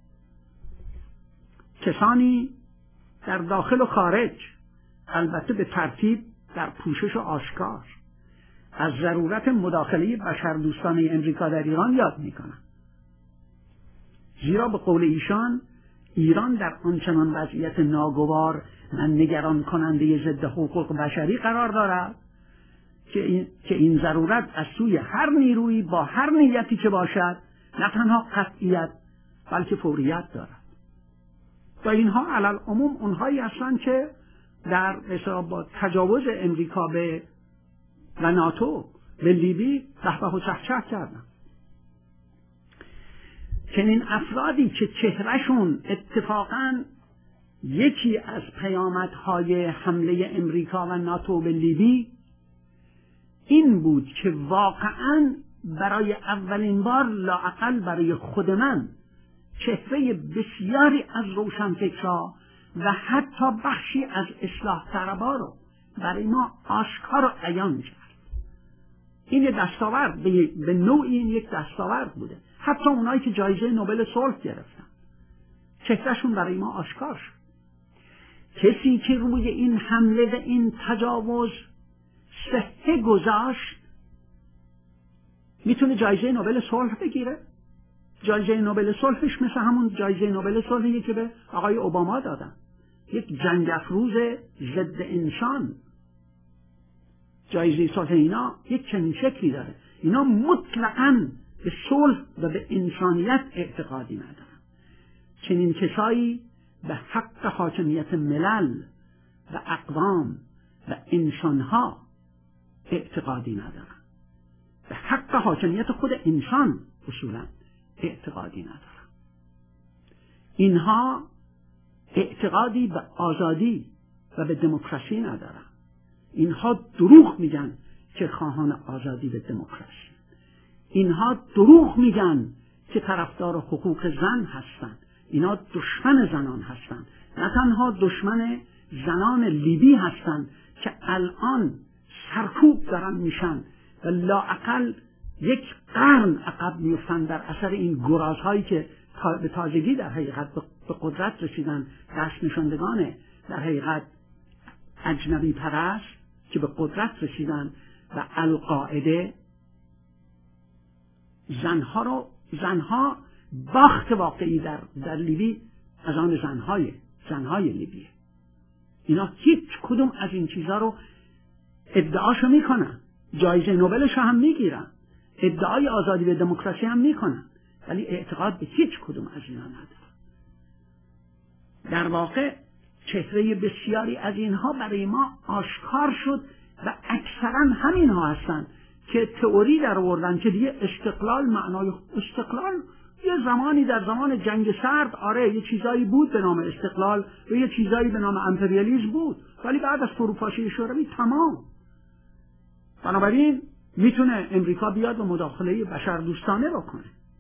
کسانی در داخل و خارج، البته به ترتیب در پوشش و آشکار، از ضرورت مداخله بشردوستانه امریکا در ایران یاد میکنند، زیرا به قول ایشان ایران در آنچنان وضعیت ناگوار و نگران کننده ضد حقوق بشری قرار دارد که این, که این ضرورت از سوی هر نیرویی با هر نیتی که باشد نه تنها قطعیت بلکه فوریت دارد. و اینها علل عموم اونهایی هستند که در حساب با تجاوز امریکا به و ناتو به لیبی بهبه و چهچه کردن. چنین افرادی که چهرهشون اتفاقاً یکی از پیامدهای حمله امریکا و ناتو به لیبی این بود که واقعاً برای اولین بار لااقل برای خود من چهره بسیاری از روشنفکرها و حتی بخشی از اصلاح طلبها رو برای ما آشکار و عیان کرد. این یک دستاورد، به نوعی این یک دستاورد بوده. حتی اونایی که جایزه نوبل صلح گرفتن چهرهشون برای ما آشکار شد. کسی که روی این حمله و این تجاوز صحه گذاشت میتونه جایزه نوبل صلح بگیره. جایزه نوبل صلحش مثل همون جایزه نوبل صلحی که به آقای اوباما دادن، یک جنگ افروز ضد انسان. جایزه صلح اینا یک چنین شکلی داره. اینا مطلقاً به صلح و به انسانیت اعتقادی ندارن. چنین کسایی به حق حاکمیت ملل و اقوام و انسانها اعتقادی ندارن. به حق حاکمیت خود انسان اصولاً اعتقادی ندارن. اینها اعتقادی به آزادی و به دموکراسی ندارن. اینها دروغ میگن که خواهان آزادی و دموکراسی. اینها دروغ میگن که طرفدار حقوق زن هستند. اینا دشمن زنان هستند. نه تنها دشمن زنان لیبی هستند که الان سرکوب دارن میشن و لااقل یک قرن عقب میفتن در اثر این گرازهایی که به تازگی در حقیقت به قدرت رسیدن، دست نشاندگان در حقیقت اجنبی پرست که به قدرت رسیدن و القاعده زنها رو زنها باخت واقعی در, در لیبی از آن زنهای زنهای لیبیه. اینا هیچ کدوم از این چیزها رو ادعاشو میکنن، جایزه نوبلش هم میگیرن، ادعای آزادی و دموکراسی هم میکنن، ولی اعتقاد به هیچ کدوم از اینا ندارن. در واقع چهره بسیاری از اینها برای ما آشکار شد و اکثرا همین ها هستن که تئوری در آوردن که دیگه استقلال معنای استقلال یه زمانی در زمان جنگ سرد آره یه چیزایی بود به نام استقلال و یه چیزایی به نام امپریالیسم بود، ولی بعد از فروپاشی شوروی تمام. بنابراین میتونه امریکا بیاد و مداخله بشردوستانه بکنه.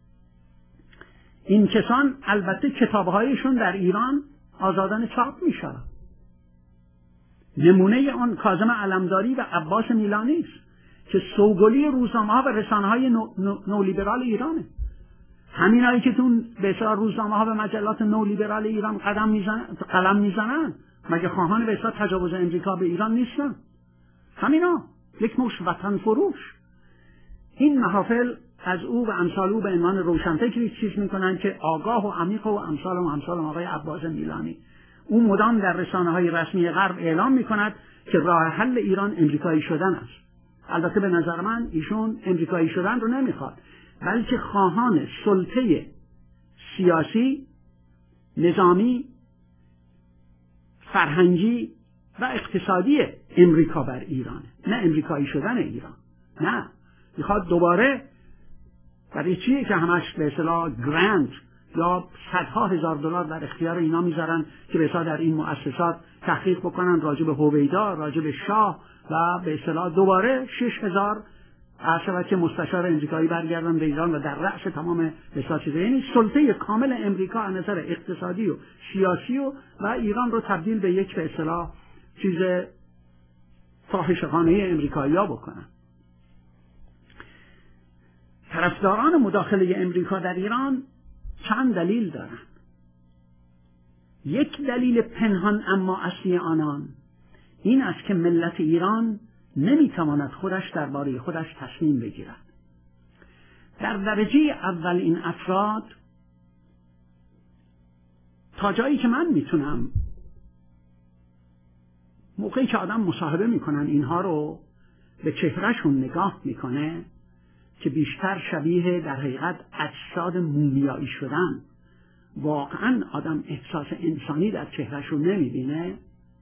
این کسان البته کتابهایشون در ایران آزادانه چاپ میشه. نمونه اون کاظم علمداری و عباس میلانی است که سوگلی روزنامه‌ها و رسانه‌های نو، نو، نولیبرال ایرانه. همینایی که تون به اصطلاح روزنامه‌ها و مجلات نولیبرال ایران قدم میزنن، قلم میزنن، مگه خواهان به اصطلاح تجاوز امریکا به ایران نیستن؟ همینا یک مش وطن فروش. این محافل از او و امثال او به عنوان روشنفکری چیز میکنن که آگاه و عمیق و امثال و امثال آقای عباس میلانی. او مدام در رسانه‌های رسمی غرب اعلام میکند که راه حل ایران امریکایی شدن است. البته به نظر من ایشون امریکایی شدن رو نمیخواد، بلکه خواهان سلطه سیاسی، نظامی، فرهنگی و اقتصادی امریکا بر ایرانه، نه امریکایی شدن ایران. نه، میخواد دوباره برای چیه که همش به اصطلاح گرانت یا صدها هزار دلار در اختیار اینا میذارن که به اصطلاح در این مؤسسات تحقیق بکنن راجع به هویدا، راجع به شاه و به اصطلاح دوباره شش هزار عرشبت که مستشار امریکایی برگردن به ایران و در رأس تمام به اصطلاح چیزه، یعنی سلطه کامل امریکا از نظر اقتصادی و سیاسی و و ایران رو تبدیل به یک به اصطلاح چیز فاحشه‌خانه امریکایی‌ها بکنن. طرفداران مداخله امریکا در ایران چند دلیل دارند. یک دلیل پنهان اما اصلی آنان این است که ملت ایران نمیتواند خودش درباره خودش تصمیم بگیرد. در درجه اول این افراد تا جایی که من میتونم موقعی که آدم مصاحبه میکنن اینها رو به چهرهشون نگاه میکنه که بیشتر شبیه در حقیقت اجساد مومیایی شدن، واقعا آدم احساس انسانی در چهرهشون نمیبینه.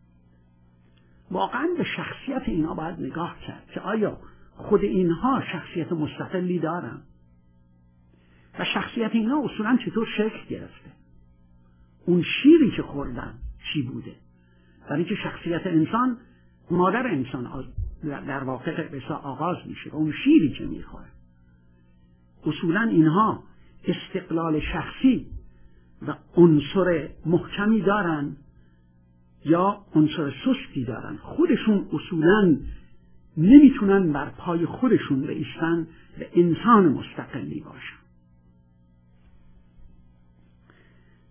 واقعا به شخصیت اینا باید نگاه کرد که آیا خود اینها شخصیت مستقلی دارن و شخصیت اینا اصولا چطور شکل گرفته، اون شیری که خوردن چی بوده. برای که شخصیت انسان مادر انسان در واقع بسا آغاز میشه و اون شیری که میخوره. اصولا اینها استقلال شخصی و عنصر محکمی دارن یا عنصر سستی دارن. خودشون اصولا نمیتونن بر پای خودشون بایستن و انسان مستقلی باشن.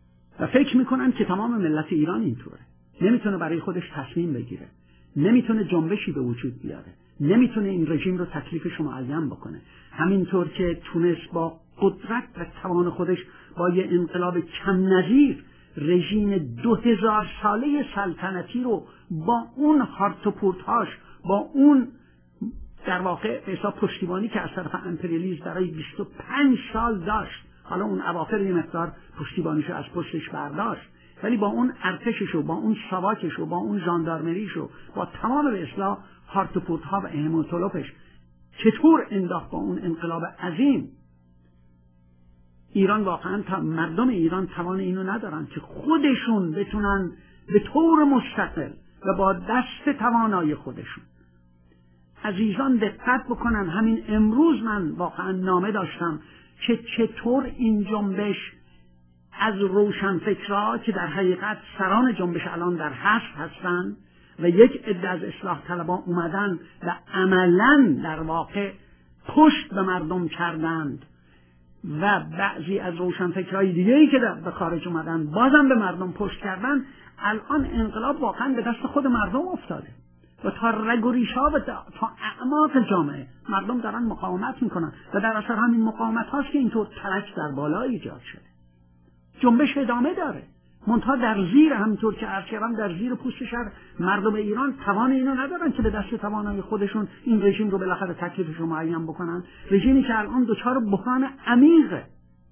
و فکر میکنن که تمام ملت ایران اینطوره. نمیتونه برای خودش تصمیم بگیره، نمیتونه جنبشی به وجود بیاره، نمیتونه این رژیم رو تکلیفش رو معین بکنه. همینطور که تونست با قدرت و توان خودش با یه انقلاب کم نظیر رژیم دو هزار ساله سلطنتی رو با اون هارت و پورتاش، با اون در واقع حساب پشتیبانی که از طرف امپریالیسم برای بیست و پنج سال داشت، حالا اون اواخر یه مقدار پشتیبانیشو از پشتش برداشت، ولی با اون ارتششو، با اون ساواکشو، با اون ژاندارمریشو، با تمام به اصطلاح هارت و پورتها و اهموتولوپش چطور انداخت با اون انقلاب عظیم. ایران واقعا مردم ایران توان اینو ندارن که خودشون بتونن به طور مستقل و با دست توانای خودشون. عزیزان دقت بکنن، همین امروز من واقعا نامه داشتم که چطور این جنبش از روشنفکرها که در حقیقت سران جنبش الان در حشر هستن و یک عده از اصلاح طلبان اومدن و عملاً در واقع پشت به مردم کردند و بعضی از روشنفکرهای دیگه‌ای که به خارج اومدن بازم به مردم پشت کردن. الان انقلاب واقعا به دست خود مردم افتاده و تا رگ و ریش‌ها و تا اعماق جامعه مردم دارن مقاومت میکنن و در اثر همین مقاومت هاست که اینطور ترک در بالا ایجاد شده. جنبش ادامه داره، منتها در زیر، همینطور که عرض کردم، در زیر پوست شهر مردم ایران توان اینو ندارن که به دست توانای خودشون این رژیم رو بالاخره تکلیفش رو معین بکنن. رژیمی که الان دچار بحران عمیقه.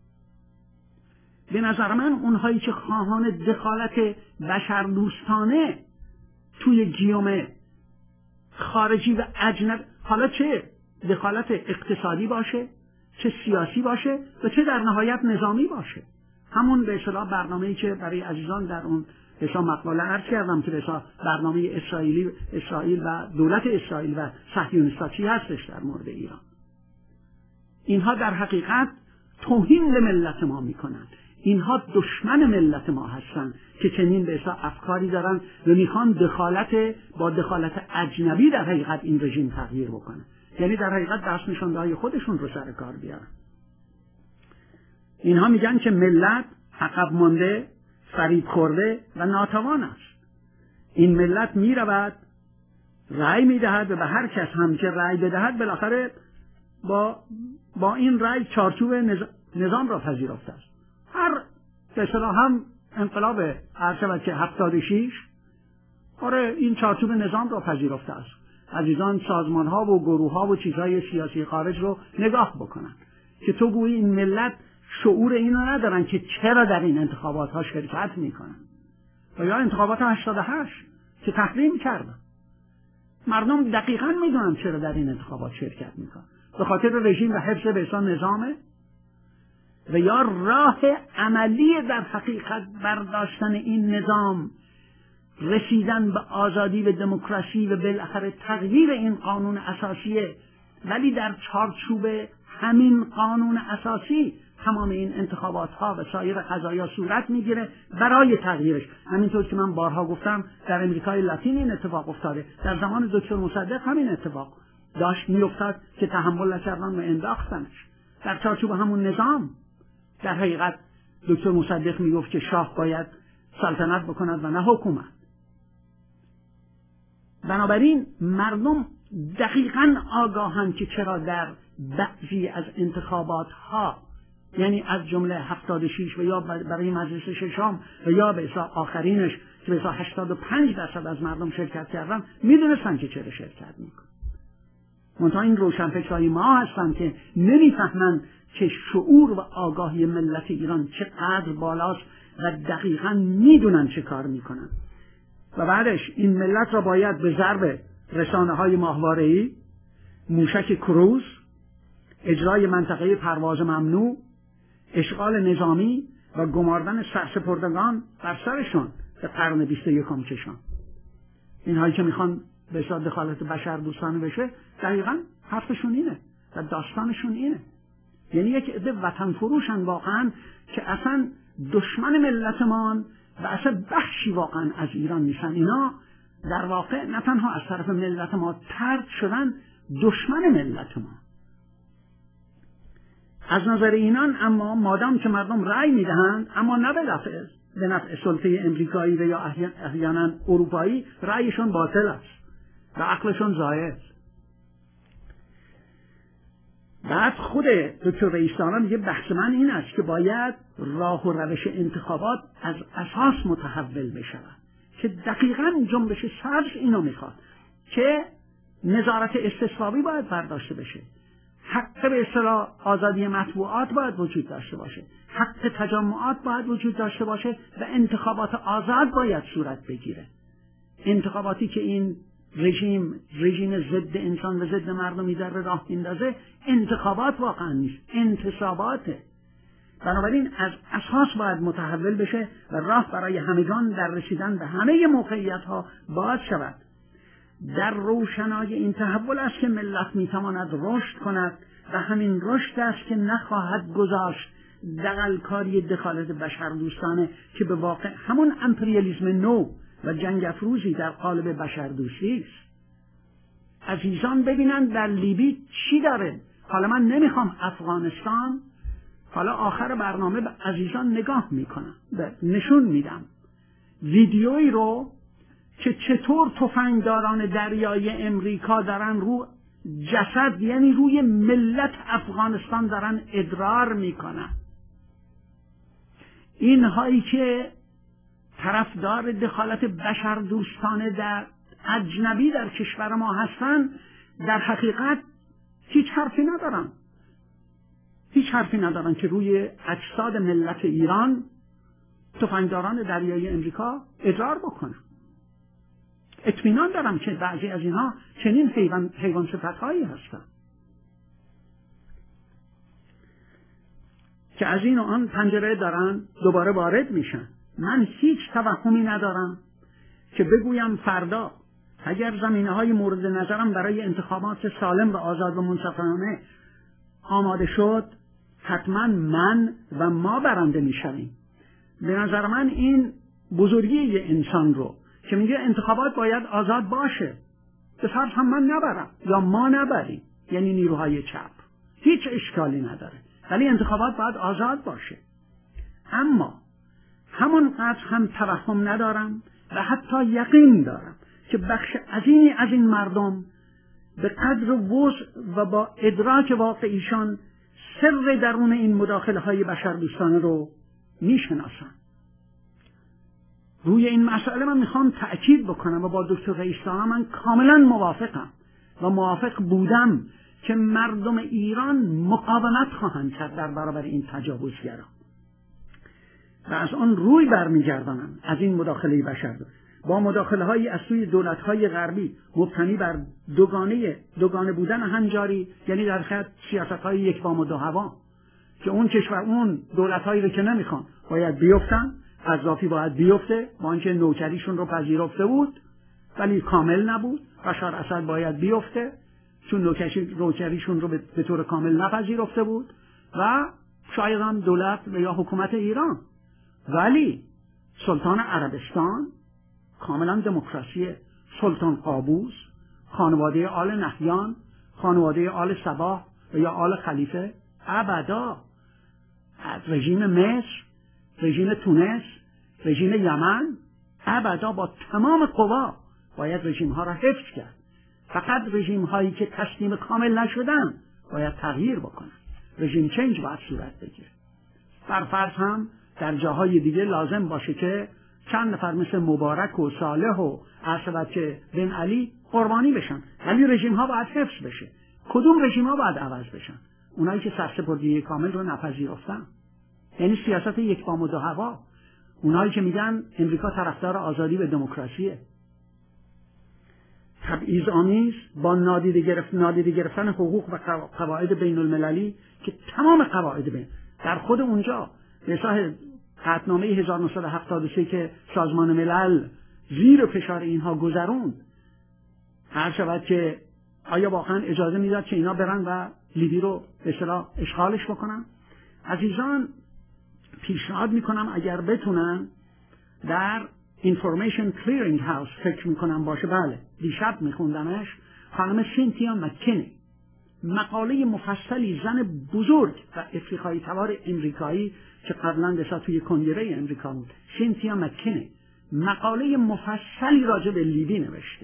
به نظر من اونهایی که خواهان دخالت بشردوستانه توی گیوم خارجی و اجنبی، حالا چه دخالت اقتصادی باشه، چه سیاسی باشه و چه در نهایت نظامی باشه، همون به اصطلاح برنامه‌ای که برای عزیزان در اون به اصطلاح مقاله عرض کردم که به اصطلاح برنامه اسرائیلی اسرائیل و دولت اسرائیل و صهیونیست‌ها چی هستش در مورد ایران. اینها در حقیقت توهین به ملت ما میکنند. اینها دشمن ملت ما هستند که چنین به اصطلاح افکاری دارن و میخوان دخالت با دخالت اجنبی در حقیقت این رژیم تغییر بکنه، یعنی در حقیقت دست نشانده‌های خودشون رو سر کار بیارن. اینها میگن که ملت عقب مانده، فریب خورده و ناتوان است. این ملت میرود رأی میدهد و به هر کس هم که رأی بدهد بالاخره با با این رأی چارچوب نظام را پذیرفته است. هر به اصطلاح هم انقلاب عرض که هفتاد و شش آره این چارچوب نظام را پذیرفته است. عزیزان سازمان ها و گروه ها و چیزهای سیاسی خارج رو نگاه بکنند که تو گویی این ملت شعور اینو ندارن که چرا در این انتخابات ها شرکت میکنن. و یا انتخابات هشتاد و هشت که تحریم کردن، مردم دقیقاً میدونن چرا در این انتخابات شرکت میکنن، به خاطر رژیم و حفظ به اصطلاح نظامه و یا راه عملی در حقیقت برداشتن این نظام، رسیدن به آزادی و دموکراسی و بالاخره تغییر این قانون اساسیه، ولی در چارچوب همین قانون اساسی تمام این انتخابات ها و سایر قضایا صورت میگیره برای تغییرش. همینطور که من بارها گفتم در امریکای لاتین این اتفاق افتاده، در زمان دکتر مصدق همین اتفاق داشت میافتاد که تحمل نکردن و انداختنش. در چارچوب همون نظام در حقیقت دکتر مصدق میگفت که شاه باید سلطنت بکند و نه حکومت. بنابراین مردم دقیقاً آگاهند که چرا در بعضی از انتخابات ها، یعنی از جمله هفتاد و شش و یا برای مجلس ششم و یا به اصطلاح آخرینش که به اصطلاح هشتاد و پنج درصد از مردم شرکت کردن، میدونستن که چرا شرکت میکنن. منتها این روشنفکرهای ما هستن که نمیفهمن که شعور و آگاهی ملت ایران چقدر بالاست و دقیقاً میدونن چه کار میکنن. و بعدش این ملت را باید به ضرب رسانه های ماهواره‌ای، موشک کروز، اجرای منطقه پرواز ممنوع، اشغال نظامی و گماردن سرسپردگان بر سرشون به قرن بیست و یکم کشان. اینهایی که میخوان به اصطلاح دخالت بشر دوستانه بشه دقیقاً حرفشون اینه و داستانشون اینه. یعنی یک عده وطن فروشن واقعاً که اصلا دشمن ملتمان و اصلا بخشی واقعاً از ایران نیستن. اینا در واقع نه تنها از طرف ملت ما طرد شدن، دشمن ملت ما. از نظر اینان اما مادام که مردم رأی میدهند، اما نه به نفع به نفع سلطه امریکایی و یا احیانا اروپایی، رأیشون باطل است و عقلشون ضایع است. بعد خود دکتر رئیس‌جمهور میگه بحث من این است که باید راه و روش انتخابات از اساس متحول بشود، که دقیقاً جنبش سبز اینو میخواد که نظارت استصوابی باید برداشته بشه، حق به اصطلاح آزادی مطبوعات باید وجود داشته باشه، حق تجمعات باید وجود داشته باشه و انتخابات آزاد باید صورت بگیره. انتخاباتی که این رژیم رژیم ضد انسان و ضد مردمی در راه میندازه انتخابات واقعا نیست، انتصاباته. بنابراین از اساس باید متحول بشه و راه برای همگان در رسیدن به همه موقعیت ها باز شود. در روشنای این تحول است که ملت میتواند رشد کند و همین رشد است که نخواهد گذاشت دغلکاری دخالت بشردوستانه که به واقع همون امپریالیسم نو و جنگ افروزی در قالب بشردوستی است. عزیزان ببینند در لیبی چی داره. حالا من نمیخوام افغانستان، حالا آخر برنامه به عزیزان نگاه میکنم، نشون میدم ویدیویی رو که چطور تفنگداران دریایی امریکا دارن رو جسد، یعنی روی ملت افغانستان دارن ادرار میکنن. اینهایی که طرفدار دخالت بشردوستانه در اجنبی در کشور ما هستن در حقیقت هیچ حرفی ندارن، هیچ حرفی ندارن که روی اجساد ملت ایران تفنگداران دریایی امریکا ادرار بکنن. اطمینان دارم که بعضی از اینها چنین حیوان حیوان صفت‌هایی هستن که از این و آن پنجره دارن دوباره وارد میشن. من هیچ توهمی ندارم که بگویم فردا اگر زمینه‌های مورد نظرم برای انتخابات سالم و آزاد و منصفانه آماده شد، حتما من و ما برنده میشویم. به نظر من این بزرگی انسان رو که میگه انتخابات باید آزاد باشه، به فرض هم من نبرم یا ما نبریم، یعنی نیروهای چپ، هیچ اشکالی نداره، ولی انتخابات باید آزاد باشه. اما همونقدر هم توهم ندارم و حتی یقین دارم که بخش عظیمی از این مردم به قدر وسع و با ادراک واقعیشان سر درون این مداخله های بشردوستانه رو میشناسن. روی این مسئله من میخوام تأکید بکنم و با دکتر رئیس‌جمهور من کاملا موافقم و موافق بودم که مردم ایران مقاومت خواهند کرد در برابر این تجاوزگران و از آن روی برمیگردانند از این مداخله بشردوست با مداخله هایی از سوی دولت های غربی مبتنی بر دوگانه دوگانه بودن هنجاری، یعنی در خط سیاست های یک بام و دو هوا، که اون کشور اون دولت هایی رو که نمیخوان باید بیفتن، قذافی باید بیفته، با اینکه نوکریشون رو پذیرفته بود ولی کامل نبود. بشار اسد باید بیفته چون نوکریشون رو به طور کامل نپذیرفته بود و شاید هم دولت و یا حکومت ایران. ولی سلطان عربستان کاملا دموکراسیه، سلطان قابوس، خانواده آل نهیان، خانواده آل صباح و یا آل خلیفه، ابدا. رژیم مصر، رژیم تونس، رژیم یمن، ابدا با تمام قوا باید رژیم ها را حفظ کرد. فقط رژیم هایی که تسلیم کامل نشدن باید تغییر بکنن، رژیم چنج باید صورت بگیره. در فرض هم در جاهای دیگه لازم باشه که چند نفر مثل مبارک و صالح و عرشبت که بن علی قربانی بشن، ولی رژیم ها باید حفظ بشه. کدوم رژیم ها باید عوض بشن؟ اونایی که سرسپردگی کامل رو نپذیرفتن، یعنی سیاست یک بام و دو هوا، اونایی که میگن امریکا طرفدار آزادی و دموکراسیه، تبعیض آمیز با نادیده گرفت نادیده گرفتن حقوق و قواعد بین المللی که تمام قواعد بین در خود اونجا به اصطلاح قطعنامه هزار و نهصد و هفتاد و سه که سازمان ملل زیر فشار اینها گذروند، هر شود که آیا واقعا اجازه میداد که اینا برن و لیبی رو به اصطلاح اشغالش بکنن؟ عزیزان پیشنهاد میکنم اگر بتونن در Information Clearing House فکر میکنم باشه، بله دیشب میخوندمش، خانم سینتیا مکنی مقاله مفصلی زن بزرگ و افریقایی تبار امریکایی که قبلا دستا توی کنگره امریکا بود، سینتیا مکینه، مقاله مفصلی راجع به لیبی نوشته.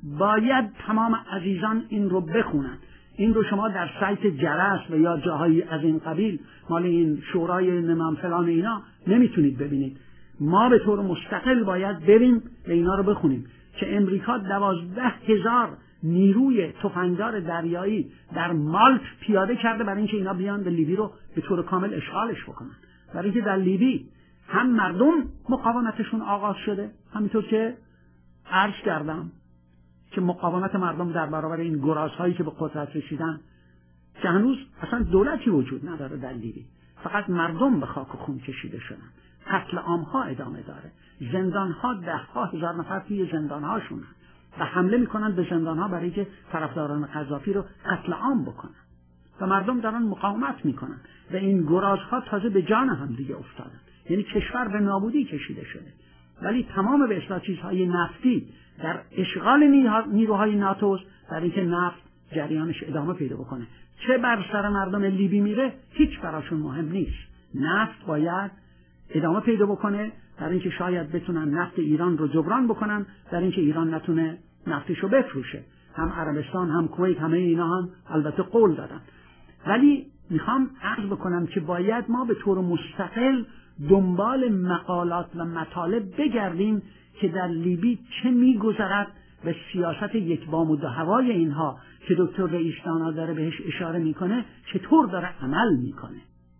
باید تمام عزیزان این رو بخونن. این رو شما در سایت جرس و یا جاهایی از این قبیل مال این شورای نمام فلان اینا نمیتونید ببینید. ما به طور مستقل باید بریم و اینا رو بخونیم که امریکا دوازده هزار نیروی تفنگدار دریایی در مالت پیاده کرده برای اینکه اینا بیان به لیبی رو به طور کامل اشغالش بکنن. برای اینکه در لیبی هم مردم مقاومتشون آغاز شده، همینطور که عرض کردم که مقاومت مردم در برابر این گرازهایی که به قدرت رسیدن، که هنوز اصلا دولتی وجود نداره در لیبی، فقط مردم به خاک و خون کشیده شدن. قتل عامها ادامه داره، زندانها ده ها هزار نفر توی زندانهاشون و حمله میکنن به زندانها برای که طرفداران قذافی رو قتل عام بکنن و مردم دارن مقاومت میکنن و این گرازها تازه به جان هم دیگه افتادن. یعنی کشور به نابودی کشیده شده، ولی تمام به اصطلاح چیزهای نفتی در اشغال نیروهای ناتوست برای اینکه نفت جریانش ادامه پیدا بکنه. چه بر سر مردم لیبی میره هیچ براشون مهم نیست. نفت باید ادامه پیدا بکنه برای اینکه شاید بتونن نفت ایران رو جبران بکنن، برای اینکه ایران نتونه نفتشو بفروشه. هم عربستان هم کویت همه اینا هم البته قول دادن. ولی میخوام عرض بکنم که باید ما به طور مستقل دنبال مقالات و مطالب بگردیم که در لیبی چه میگذرد و سیاست یک بام و دو هوای اینها که دکتر رئیس دانا داره بهش اشاره میکنه چطور داره عمل میکنه.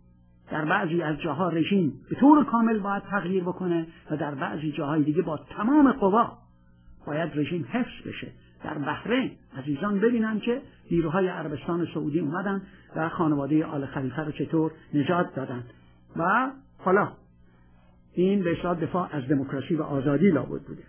در بعضی از جاها رژیم به طور کامل باید تغییر بکنه و در بعضی جاهای دیگه با تمام قوا باید رژیم حفظ بشه. در بحرین عزیزان ببینن که نیروهای عربستان سعودی اومدن و خانواده آل خلیفه رو چطور نجات دادن و حالا این به اصطلاح دفاع از دموکراسی و آزادی لابد بوده.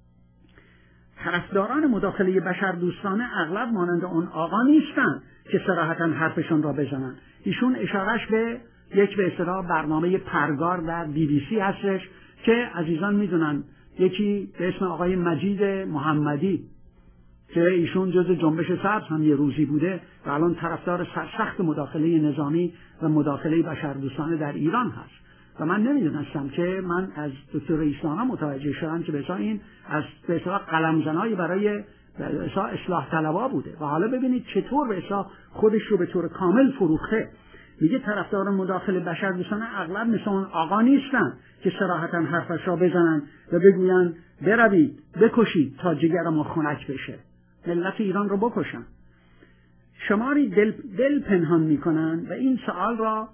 طرفداران مداخله بشردوستانه اغلب مانند اون آقا نیستن که صراحتاً حرفشون را بزنن. ایشون اشارش به یک به اصطلاح برنامه پرگار در بی بی سی هستش که عزیزان میدونن یکی به اسم آقای مجید محمدی که ایشون جز جنبش سبز هم یه روزی بوده و الان طرفدار سخت مداخله نظامی و مداخله بشردوستانه در ایران هست و من نمیدونستم که من از دکتر رئیس دانا متوجه شدم که بسا این از به اصطلاح قلمزنایی برای اصلاح طلبا بوده و حالا ببینید چطور به اصطلاح خودش رو به طور کامل فروخته. میگه طرفداران مداخله بشردوستانه اغلب مثل اون آقا نیستن که صراحتاً حرفش را بزنن و بگوین بروید بکشید تا جگر ما خنک بشه، ملت ایران رو بکشن. شماری دل, دل پنهان میکنن و این سوال را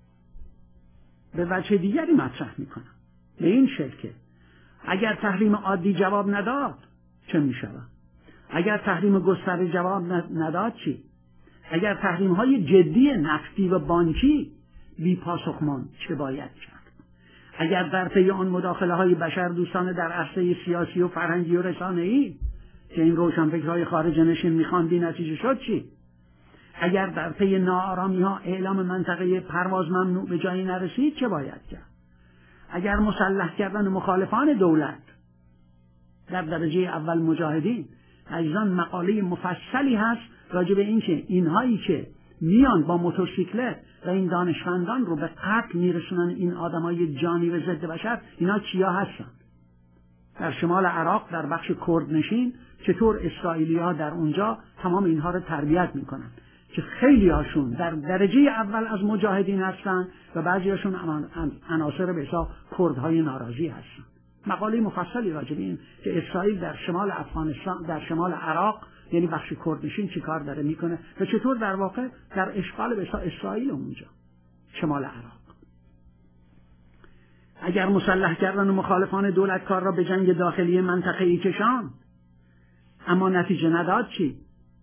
به وجه دیگری مطرح میکنن به این شکل که اگر تحریم عادی جواب نداد چه میشود؟ اگر تحریم گسترده جواب نداد چی؟ اگر تحریم های جدی نفتی و بانکی بی پاسخ ماند چه باید کرد؟ اگر در پی آن مداخله های بشردوستانه در عرصه سیاسی و فرهنگی و رسانه‌ای که این روشنفکرهای خارج نشین میخواندی نتیجه شد چی؟ اگر در پی ناآرامی ها اعلام منطقه پرواز ممنوع به جایی نرسید چه باید کرد؟ اگر مسلح کردن مخالفان دولت در درجه اول مجاهدین، عزیزان مقاله مفصلی هست راجع به این که اینهایی که میان با موتورسیکلت و این دانشمندان رو به قتل میرسونن، این آدمای جانی و ضد بشر، اینا چیا هستن؟ در شمال عراق در بخش کرد نشین چطور اسرائیلی ها در اونجا تمام اینها رو تربیت میکنن که خیلی هاشون در درجه اول از مجاهدین هستن و بعضی هاشون عناصر به حساب کردهای ناراضی هستن. مقاله مفصلی راجع به این که اسرائیل در شمال افغانستان در شمال عراق یعنی بخش کردنشین چی کار داره میکنه و چطور در واقع در اشغال به اسرائیل اونجا شمال عراق. اگر مسلح کردن مخالفان دولت کار را به جنگ داخلی منطقه‌ای کشاند اما نتیجه نداد چی؟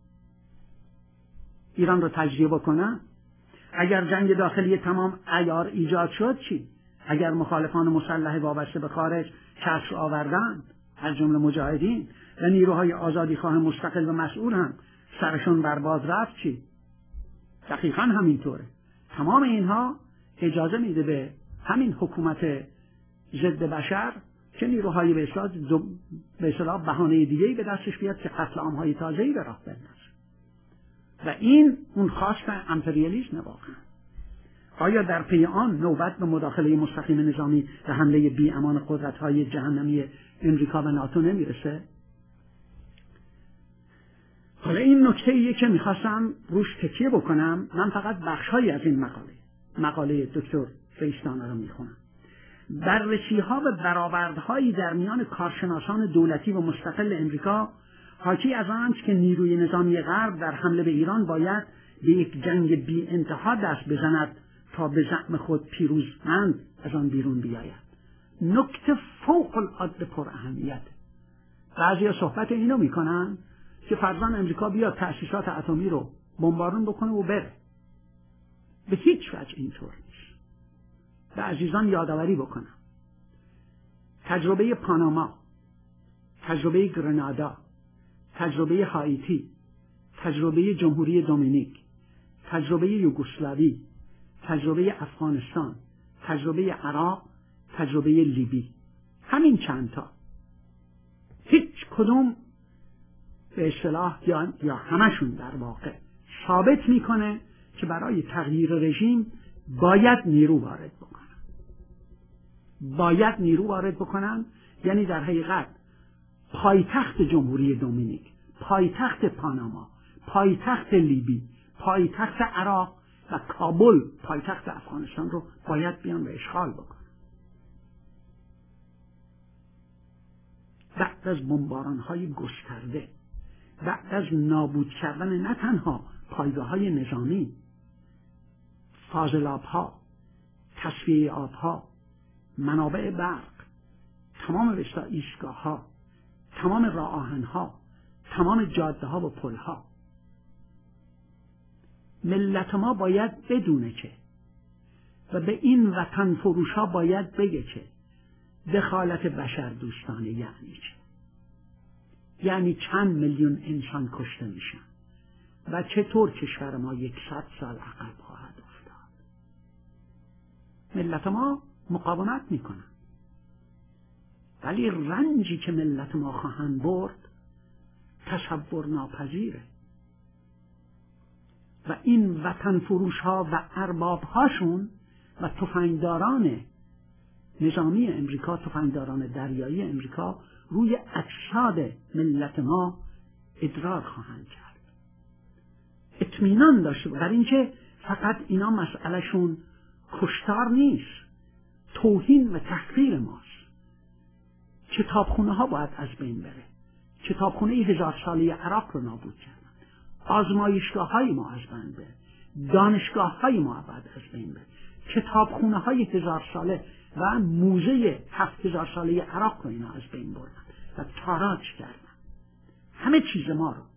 ایران رو تجزیه بکنن؟ اگر جنگ داخلی تمام عیار ایجاد شد چی؟ اگر مخالفان مسلح وابسته به خارج کسر آوردند از جمله مجاهدین و نیروهای آزادی خواه مستقل و مسئول هم سرشون برباد رفت چی؟ دقیقاً همینطوره. تمام اینها اجازه میده به همین حکومت ضد بشر که نیروهای به اصطلاح به اصطلاح بهانه دیگه‌ای به دستش بیاد که قتل عام‌های تازه‌ای به راه بندازه. و این اون خواست امپریالیسم واقعا. آیا در پی آن نوبت به مداخله مستقیم نظامی و حمله بی امان قدرت‌های جهنمی امریکا و ناتو نمیرسه؟ حالا این نکته ایه که میخواستم روش تکیه بکنم. من فقط بخشهایی از این مقاله مقاله دکتر ریستانه رو میخونم. بررسی‌ها و برآوردهایی در میان کارشناسان دولتی و مستقل امریکا حاکی از آن است که نیروی نظامی غرب در حمله به ایران باید به یک جنگ بی انتها دست بزند تا به زعم خود پیروزمند از آن بیرون بیاید. نکته فوق العاده پر اهمیت. بعضیا صحبت اینو میکنن که فرضاً امریکا بیاد تأسیسات اتمی رو بمبارون بکنه و بره. به هیچ وجه اینطور نیست. به عزیزان یادآوری بکنم تجربه پاناما، تجربه گرنادا، تجربه هایتی، تجربه جمهوری دومینیک، تجربه یوگسلاوی، تجربه افغانستان، تجربه عراق، تجربه لیبی، همین چند تا هیچ کدوم به اصطلاح یا, یا همشون در واقع ثابت میکنه که برای تغییر رژیم باید نیرو وارد بکنن. باید نیرو وارد بکنن یعنی در حقیقت پایتخت جمهوری دومینیک، پایتخت پاناما، پایتخت لیبی، پایتخت عراق و کابل، پایتخت افغانستان رو باید بیان و اشغال بکنن. بعد از بمباران‌های گسترده، بعد از نابود کردن نه تنها پایگاه‌های نظامی، فاضلاب‌ها، تصفیه آب‌ها، منابع برق، تمام وستا ایستگاه‌ها، تمام راه آهن‌ها، تمام جاده‌ها و پل‌ها. ملت ما باید بدونه که و به این وطن فروش‌ها باید بگه که دخالت بشر دوستانه یعنی چه؟ یعنی چند میلیون انسان کشته میشن و چطور کشور ما یکصد سال عقب خواهد افتاد. ملت ما مقاومت میکنن ولی رنجی که ملت ما خواهند برد تصور ناپذیره و این وطن فروش ها و ارباب هاشون و تفنگداران نظامی امریکا، تفنگداران دریایی امریکا روی اجساد ملت ما ادرار خواهند کرد. اطمینان داشته بر اینکه فقط اینا مسئلهشون کشتار نیست، توهین و تحقیر ماست. کتابخونه ها باید از بین بره. کتابخونه هزار ساله عراق رو نابود کردن. آزمایشگاه های ما از بین بره. دانشگاه های ما باید از بین بره. کتابخونه های هزار ساله و موزه هفت هزار ساله عراق رو اینا از بین بردن و تاراج کردن. همه چیز ما رو.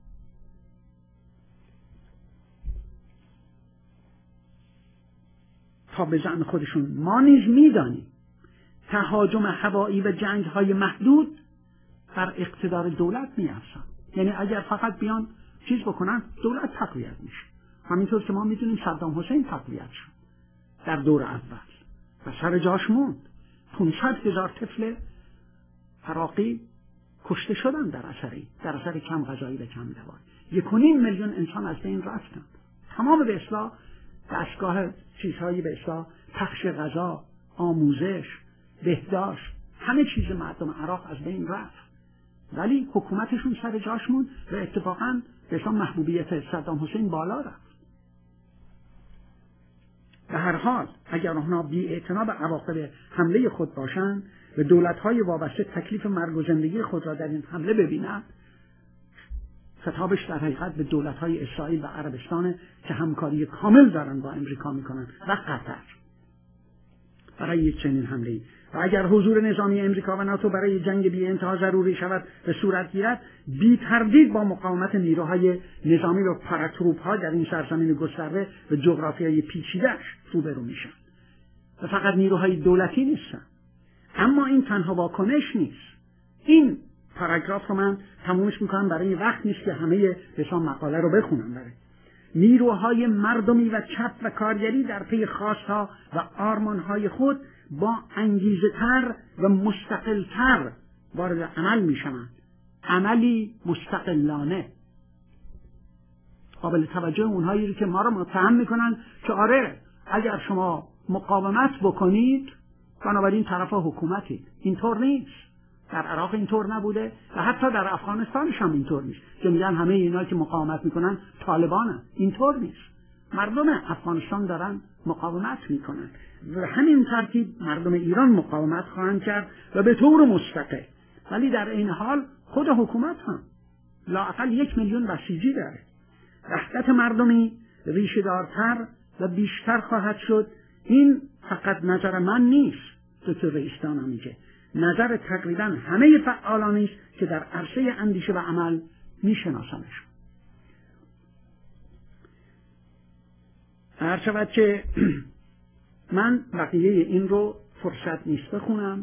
تا به زعم خودشون ما نیز میدانیم تهاجم هوایی و جنگ های محدود بر اقتدار دولت میافزن. یعنی اگر فقط بیان چیز بکنن دولت تقویت میشه. همینطور که ما میدونیم صدام حسین تقویت شد در دور اول و سر جاش موند. پانصد هزار طفل عراقی کشته شدن در اثری در اثر کم غذایی و کم دوایی. یک و نیم میلیون انسان از بین رفتن. تمام به اصلاح دستگاه چیزهایی به اصلاح پخش غذا، آموزش، بهداشت، همه چیز مردم عراق از بین رفت ولی حکومتشون سر جاش موند و اتفاقاً به اصلاح محبوبیت صدام حسین بالا رفت. به هر حال اگر آنها بی اعتنا به عواقب حمله خود باشند و دولت‌های وابسته تکلیف مرگ و زندگی خود را در این حمله ببینند، خطابش در حقیقت به دولت‌های اسرائیل و عربستان که همکاری کامل دارن با امریکا میکنن و قطر برای یک چنین حمله‌ای. و اگر حضور نظامی امریکا و ناتو برای جنگ بی انتها ضروری شود و صورت گیرد، بی تردید با مقاومت نیروهای نظامی و پاراتروپ‌ها در این سرزمین گسترده و جغرافیای پیچیده‌اش روبرو میشن. و فقط نیروهای دولتی نیستن. اما این تنها واکنش نیست. این پاراگراف رو من تمومش میکنم برای این وقت نیست که همه بسان مقاله رو بخونم. برای نیروهای مردمی و چپ و کارگری در پی خواستها و آرمانهای خود با انگیزه تر و مستقل تر وارد عمل میشوند. عملی مستقلانه. قابل توجه اونهایی که ما رو متهم میکنن که آره اگر شما مقاومت بکنید بنابراین طرف حکومتید. اینطور نیست. در عراق اینطور نبوده و حتی در افغانستانش هم اینطور نیست که میگن همه اینا که مقاومت میکنن طالبانن. اینطور نیست. مردم افغانستان دارن مقاومت میکنن و همین ترتیب مردم ایران مقاومت خواهند کرد و به طور مستقل. ولی در این حال خود حکومت هم لااقل یک میلیون بسیجی داره. وحدت مردمی ریشه دارتر و بیشتر خواهد شد. این فقط نظر من نیست، دکتر رئیس‌دانا میگه، نظر تقریبا همه فعالانی است که در عرصه اندیشه و عمل میشناسنشون. هر شود که من بقیه این رو فرصت نیست بخونم.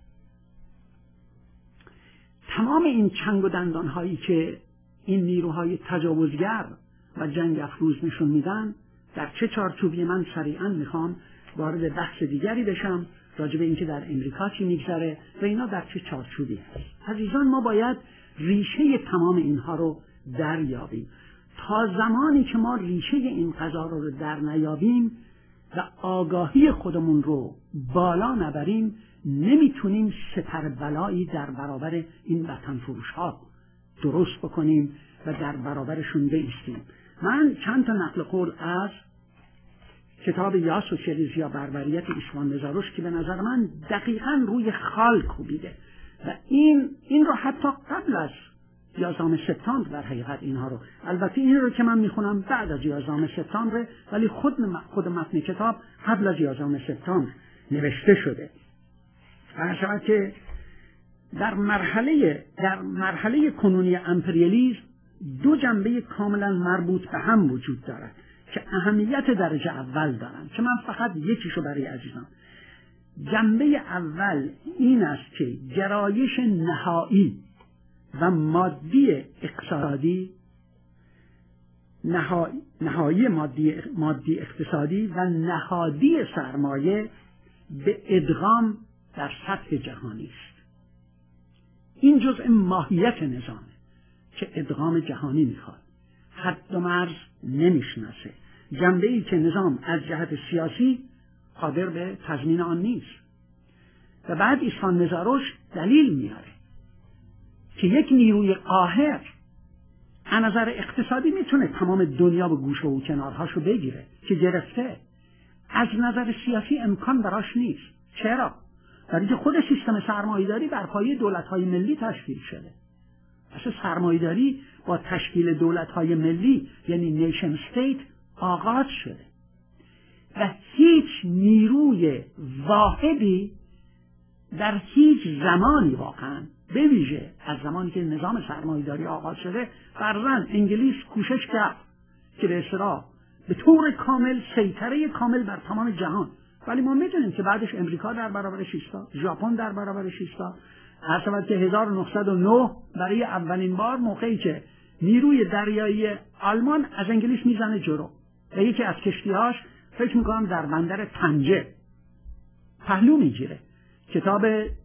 تمام این چنگ و دندان هایی که این نیروهای تجاوزگر و جنگ افروز نشون میدن در چه چارچوبی، من سریعا میخوام وارد بحث دیگری بشم راجع به اینکه در امریکا چی میگذره و اینا در چه چارچوبی هست. عزیزان، ما باید ریشه تمام اینها رو دریابیم. تا زمانی که ما ریشه این قضا رو در نیابیم و آگاهی خودمون رو بالا نبریم نمیتونیم سپر بلایی در برابر این وطن فروش ها درست بکنیم و در برابرشون بایستیم. من چند تا نقل قول از کتاب یا سوسیالیسم یا بربریت ایسوان نزاروش که به نظر من دقیقاً روی خال کوبیده و این این رو حتی قبل از یازدهم سپتامبر در حقیقت اینها رو، البته این رو که من میخونم بعد از یازدهم سپتامبر، ولی خود خود متن کتاب قبل از یازدهم سپتامبر نوشته شده. هر که در مرحله در مرحله کنونی امپریالیسم دو جنبه کاملا مربوط به هم وجود دارد که اهمیت درجه اول دارند که من فقط یکیشو برای عزیزان. جنبه اول این است که گرایش نهایی و مادی اقتصادی نهایی, نهایی مادی, مادی اقتصادی و نهادی سرمایه به ادغام در سطح جهانی است. این جزء ماهیت نظامه که ادغام جهانی میخواد. حد و مرز نمیشناسه. جنبه ای که نظام از جهت سیاسی قادر به تضمین آن نیست. و بعد ایسوان نزاروش دلیل میاره که یک نیروی قاهر از نظر اقتصادی میتونه تمام دنیا به گوشه و کنارهاشو بگیره که گرفته. از نظر سیاسی امکان براش نیست. چرا؟ برای که خود سیستم سرمایه‌داری بر پایه دولت‌های ملی تشکیل شده. اصلا سرمایه‌داری با تشکیل دولت‌های ملی یعنی نیشن استیت آغاز شده و هیچ نیروی واحدی در هیچ زمانی واقعا به ویژه از زمانی که نظام سرمایه‌داری آغاز شده فرضاً انگلیس کوشش کرد که به اصطلاح به طور کامل سیطره کامل بر تمام جهان، ولی ما میدونیم که بعدش امریکا در برابرش ایستاد، ژاپن در برابرش ایستاد. هر شود که هزار و نهصد و نه برای اولین بار موقعی که نیروی دریایی آلمان از انگلیس میزنه جلو و یکی از کشتیهاش فکر میکنم در بندر طنجه پهلو میگیره. کتاب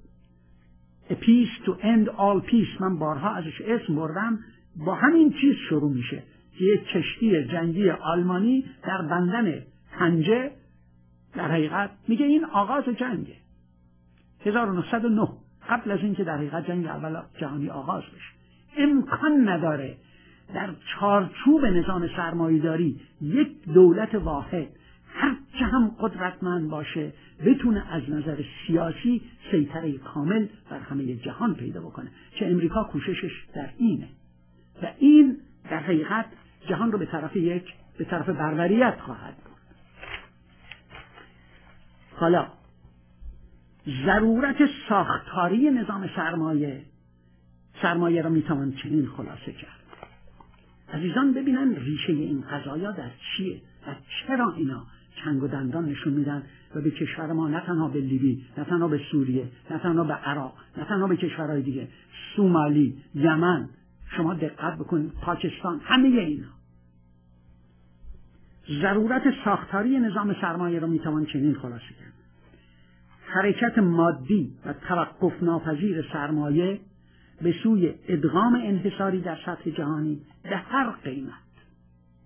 A Peace to End All Peace من بارها ازش اسم بردم، با همین چیز شروع میشه که یک کشتی جنگی آلمانی در بندر طنجه در حقیقت میگه این آغاز جنگه. هزار و نهصد و نه قبل از اینکه در حقیقت جنگ اول جهانی آغاز بشه. امکان نداره در چارچوب نظام سرمایه‌داری یک دولت واحد هر چه هم قدرتمند باشه بتونه از نظر سیاسی سیطره کامل بر همه جهان پیدا بکنه که امریکا کوششش در اینه و این در حقیقت جهان رو به طرف یک به طرف بربریت خواهد برد. حالا ضرورت ساختاری نظام سرمایه سرمایه را میتوان چنین خلاصه کرد. عزیزان ببینن ریشه این قضایا در چیه و چرا اینا چنگ و دندان نشون میدن و به کشور ما، نه تنها به لیبی، نه تنها به سوریه، نه تنها به عراق، نه تنها به کشورهای دیگه، سومالی، یمن، شما دقت بکنید، پاکستان، همه اینا. ضرورت ساختاری نظام سرمایه را میتوان چنین خلاصه کرد: حرکت مادی و توقف ناپذیر سرمایه به سوی ادغام انحصاری در سطح جهانی به هر قیمت.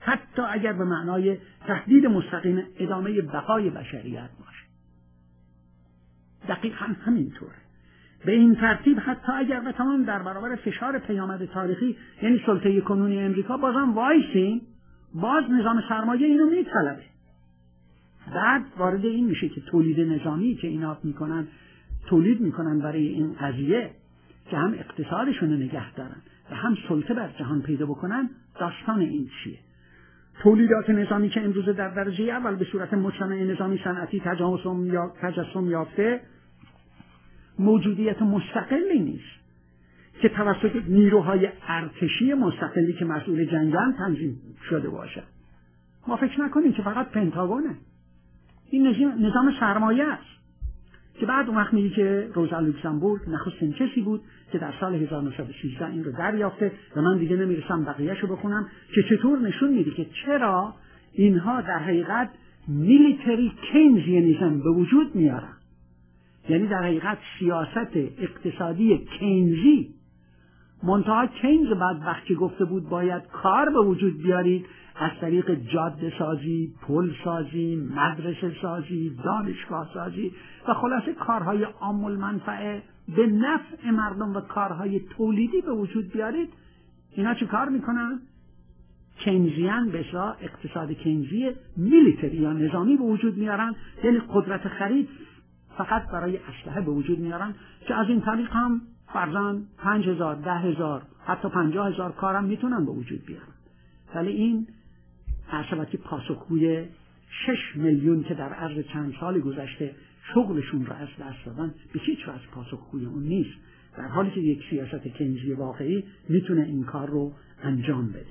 حتی اگر به معنای تهدید مستقیم ادامه بقای بشریت باشه. دقیقاً همینطوره. به این ترتیب حتی اگر بتوان در برابر فشار پیامد تاریخی یعنی سلطه کنونی امریکا بازم وایسیم، باز نظام سرمایه اینو میطلبه. بعد وارد این میشه که تولید نظامی که اینا میکنن تولید میکنن برای این قضیه که هم اقتصادشون رو نگه دارن و هم سلطه بر جهان پیدا بکنن، داستان این چیه؟ تولیدات نظامی که امروز در درجه اول به صورت مجتمع نظامی صنعتی تجسم یا تجسم یافته موجودیت مستقلی نیست که توسط نیروهای ارتشی مستقلی که مسئول جنگن تنظیم شده باشد. ما فکر نکنیم که فقط پنتاگونه. این نظام سرمایه است که بعد اون وقت میگه که روزا لوکزامبورگ نخستین کسی بود که در سال هزار و نهصد و سیزده این رو دریافته و من دیگه نمیرسم بقیه‌شو بخونم که چطور نشون میده که چرا اینها در حقیقت میلیتری کینزیانیسم به وجود میارن. یعنی در حقیقت سیاست اقتصادی کینزی، منتها کینز بعد وقتی گفته بود باید کار به وجود بیارید از طریق جاده سازی، پل سازی، مدرسه سازی، دانشگاه سازی و خلاصه کارهای عام المنفعه به نفع مردم و کارهای تولیدی به وجود بیارید، اینا چه کار میکنن؟ کینزیان به اصطلاح اقتصاد کینزی میلیتری یا نظامی به وجود میارن، یعنی قدرت خرید فقط برای اسلحه به وجود میارن که از این طریق هم فرضاً پنج هزار، ده هزار، حتی پنجاه هزار کارم میتونن به وجود بیارن. ولی این عرشبتی پاسخگوی شش میلیون که در عرض چند سال گذشته شغلشون رو از دست دادن به هیچ وجه پاسخگوی اون نیست، در حالی که یک سیاست کینزی واقعی میتونه این کار رو انجام بده.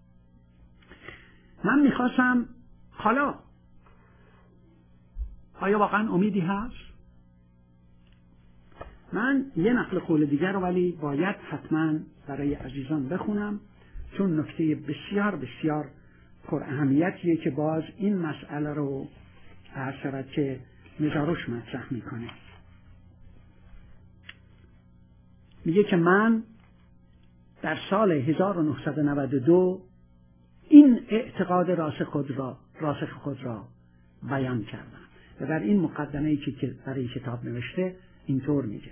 من میخواستم حالا آیا واقعا امیدی هست؟ من یه نقل قول دیگر رو ولی باید حتما برای عزیزان بخونم، چون نکته بسیار بسیار پر اهمیتیه که باز این مسئله رو هر شود که نجاروش مطرح میکنه. میگه که من در سال هزار و نهصد و نود و دو این اعتقاد راسخ خود را راسخ خود را بیان کردم و در این مقدمه‌ای که برای کتاب نوشته اینطور میگه: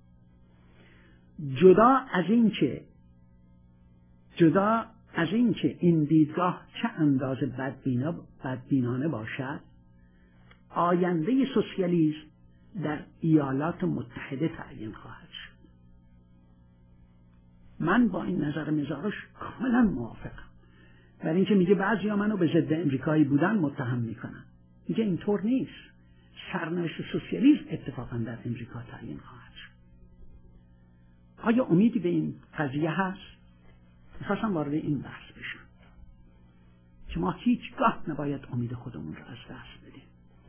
جدا از این که جدا از این که این دیدگاه چه اندازه بدبینا بدبینانه باشد، آینده سوسیالیسم در ایالات متحده تعیین خواهد شد. من با این نظر مزارش کاملا موافقم، برای اینکه میگه بعضیا منو به ضد امریکایی بودن متهم میکنن. میگه اینطور نیست، سرنوشت سوسیالیسم اتفاقا در امریکا تعیین خواهد شد. آیا امیدی به این قضیه هست؟ میخواستم وارد این بحث بشم که ما هیچگاه نباید امید خودمون رو از دست بدیم.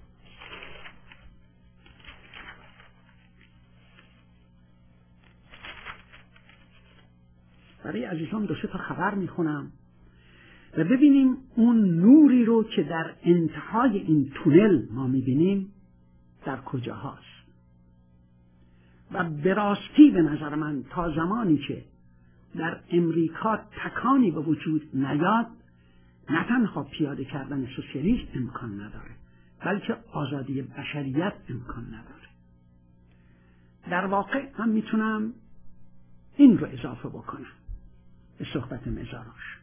برای عزیزان دو سه تا خبر میخونم و ببینیم اون نوری رو که در انتهای این تونل ما میبینیم در کجا هست. و به راستی به نظر من تا زمانی که در امریکا تکانی به وجود نیاد، نه تنها پیاده کردن سوسیالیسم امکان نداره، بلکه آزادی بشریت امکان نداره. در واقع هم میتونم این رو اضافه بکنم به صحبت مزاروش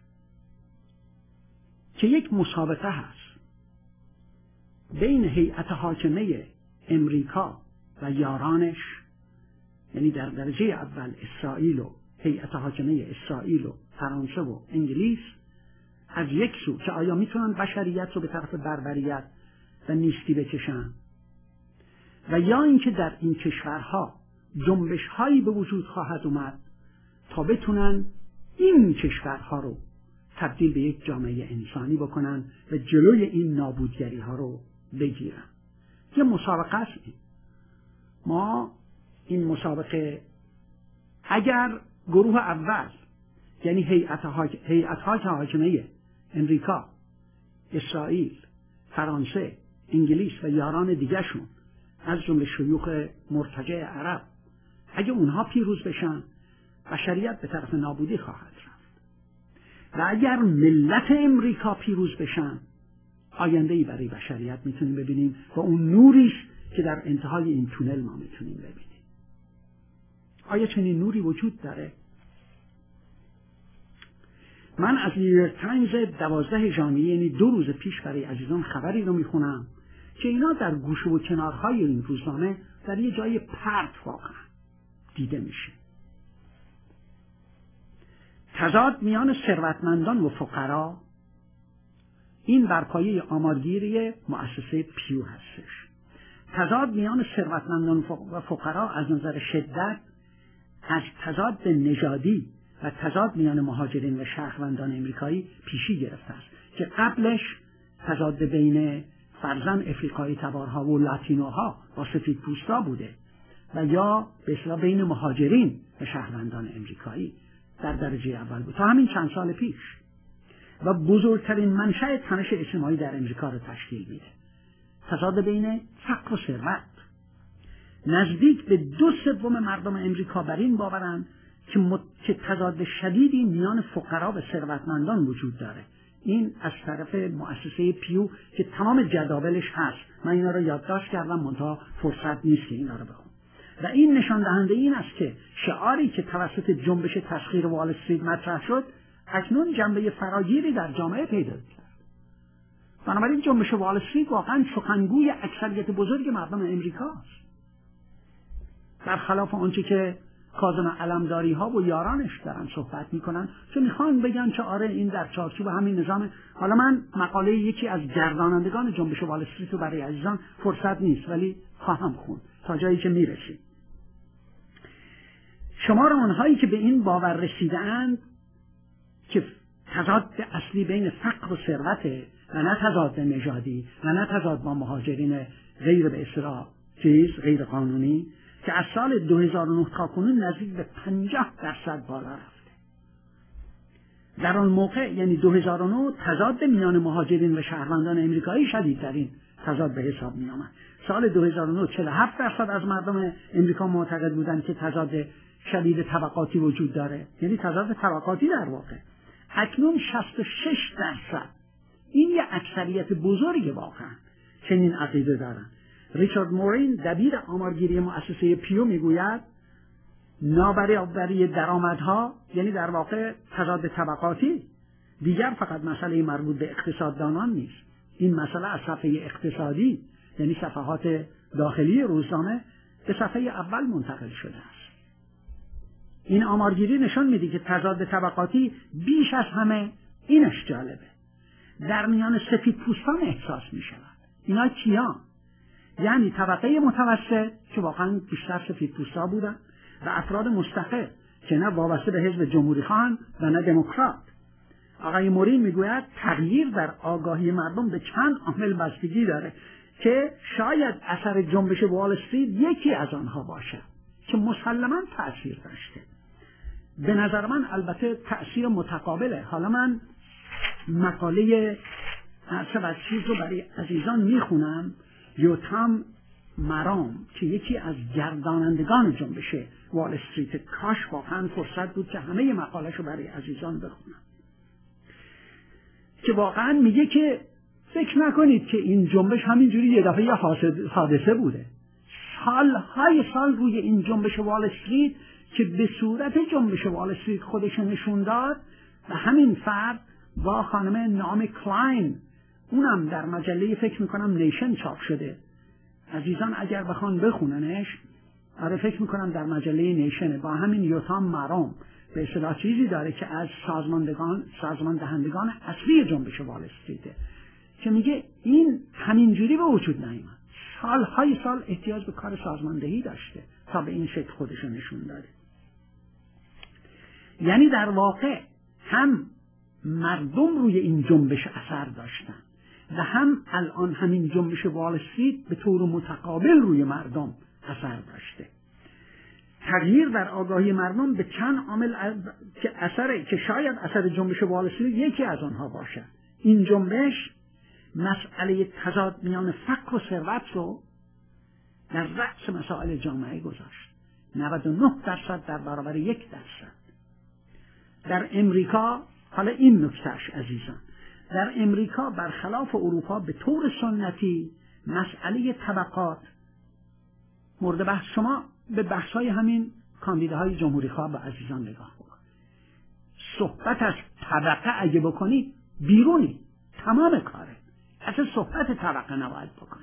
که یک مسابقه هست بین هیئت حاکمه امریکا و یارانش، یعنی در درجه اول اسرائیل و هیئت حاکمه اسرائیل و فرانسه و انگلیس از یک سو که آیا میتونن بشریت رو به طرف بربریت و نیستی بکشن، و یا اینکه در این کشورها جنبش هایی به وجود خواهد اومد تا بتونن این کشورها رو تبدیل به یک جامعه انسانی بکنن و جلوی این نابودگری ها رو بگیرن. یه مسابقه است این. ما این مسابقه اگر گروه اول یعنی هیئت های حاکمه امریکا، اسرائیل، فرانسه، انگلیس و یاران دیگرشون از جمله شیوخ مرتجع عرب، اگه اونها پیروز بشن بشریت به طرف نابودی خواهد رفت. و اگر ملت امریکا پیروز بشن، آینده‌ای برای بشریت میتونیم ببینیم و اون نوریش که در انتهای این تونل ما میتونیم ببینیم. آیا چنین نوری وجود داره؟ من از نیویورک تایمز دوازده ژانویه، یعنی دو روز پیش، برای عزیزان خبری رو میخونم که اینا در گوشه و کنارهای این روزنامه در یه جای پرت واقعا دیده میشه. تضاد میان ثروتمندان و فقرا، این بر پایه آمارگیری مؤسسه پیو هستش. تضاد میان ثروتمندان و فقرا از نظر شدت از تضاد نژادی و تضاد میان مهاجرین و شهروندان امریکایی پیشی گرفته است که قبلش تضاد بین فرزن افریقایی تبارها و لاتینوها با سفیدپوستا بوده و یا به اصطلاح بین مهاجرین و شهروندان امریکایی در درجه اول بود تا همین چند سال پیش و بزرگترین منشأ تنش اجتماعی در امریکا رو تشکیل میده. تضاد بین فقر و ثروت. نزدیک به دو سوم مردم امریکا بر این باورند که, مت... که تضاد شدیدی میان فقرا و ثروتمندان وجود داره. این از طرف مؤسسه پیو که تمام جداولش هست. من اینا رو یادداشت کردم، منتها فرصت نیست که اینا رو بخونم. و این نشان دهنده این است که شعاری که توسط جنبش تسخیر وال استریت مطرح شد اکنون جنبه فراگیری در جامعه پیدا کرد. بنابراین جنبش وال استریت واقعا سخنگوی اکثریت بزرگ مردم امریکاست، برخلاف آنچه که کاظم علمداری ها و یارانش دارن صحبت میکنن که میخوان بگن که آره این در چارچوب همین نظام. حالا من مقاله یکی از گردانندگان جنبش وال استریت رو برای عزیزان فرصت نیست ولی خواهم خوند تا جایی که میرسید. شمار آنهایی که به این باور رسیده‌اند که تضاد اصلی بین فقر و ثروته و نه تضاد نژادی و نه تضاد با مهاجرین غیر به اصطلاح چیز غیر قانونی، که از سال دو هزار و نه تا کنون نزدیک به پنجاه درصد بالا رفته. در آن موقع یعنی دو هزار و نه تضاد میان مهاجرین و شهروندان امریکایی شدیدترین تضاد به حساب می آمد. سال دو هزار و نه چهل و هفت درصد از مردم امریکا معتقد بودند که تضاد شدید طبقاتی وجود داره، یعنی تضاد طبقاتی در واقع. اکنون شصت و شش درصد. این یه اکثریت بزرگ واقعا چنین عقیده دارن. ریچارد مورین دبیر آمارگیری مؤسسه پیو میگوید نابرابری درآمدها، یعنی در واقع تضاد طبقاتی، دیگر فقط مسئله مربوط به اقتصاددانان نیست. این مسئله از صفحه اقتصادی، یعنی صفحات داخلی روزنامه، به صفحه اول منتقل شده است. این آمارگیری نشان میده که تضاد طبقاتی بیش از همه اینش جالبه در میان سفیدپوستان احساس میشود. اینا کیان؟ یعنی طبقه متوسط که واقعا بیشتر سفیدپوستا بودن و افراد مستقل که نه وابسته به حزب جمهوری خواهن و نه دموکرات. آقای مورین میگوید تغییر در آگاهی مردم به چند عامل بستگی داره که شاید اثر جنبش وال استریت یکی از آنها باشد که مسلماً تأثیر داشته. به نظر من البته تأثیر متقابله. حالا من مقاله عرصه و چیز رو برای عزیزان میخونم. یوتام مرام که یکی از گردانندگان جنبش وال استریت، کاش واقعا فرصت بود که همه مقاله‌شو رو برای عزیزان بخونم، که واقعا میگه که فکر نکنید که این جنبش همینجوری یه دفعه یه حادثه بوده. سالهای سال روی این جنبش وال استریت که به صورت جنبش وال استریت خودش نشون داد و همین فرد با خانم نامی کلاین، اونم در مجله فکر میکنم نیشن چاپ شده، عزیزان اگر بخوان بخوننش، آره فکر میکنم در مجله نیشنه، با همین یوتام مرام به اصطلاح چیزی داره که از سازماندگان سازمان دهندگان اصلی جنبش وال استریته که میگه این همینجوری به وجود نیامد، سالهای سال احتیاج به کار سازماندهی داشته تا به این شکل خودشو نشون داده. یعنی در واقع هم مردم روی این جنبش اثر داشتن و هم الان همین جنبش وال استریت به طور متقابل روی مردم اثر داشته. تغییر در آگاهی مردم به چند عامل که اثر که شاید اثر جنبش وال استریت یکی از آنها باشد. این جنبش مسئله تضاد میان فقر و ثروت رو در رأس مسائل جامعه گذاشت. نود و نه درصد در برابر یک درصد. در امریکا حالا این نکتهش عزیزان، در امریکا برخلاف اروپا به طور سنتی مسئله طبقات مورد بحث. شما به بحث‌های همین کاندیداهای جمهوری خواه به عزیزان نگاه بکن. صحبت از طبقه اگه بکنی بیرونی، تمام کاره، اصلا صحبت طبقه نباید بکنی.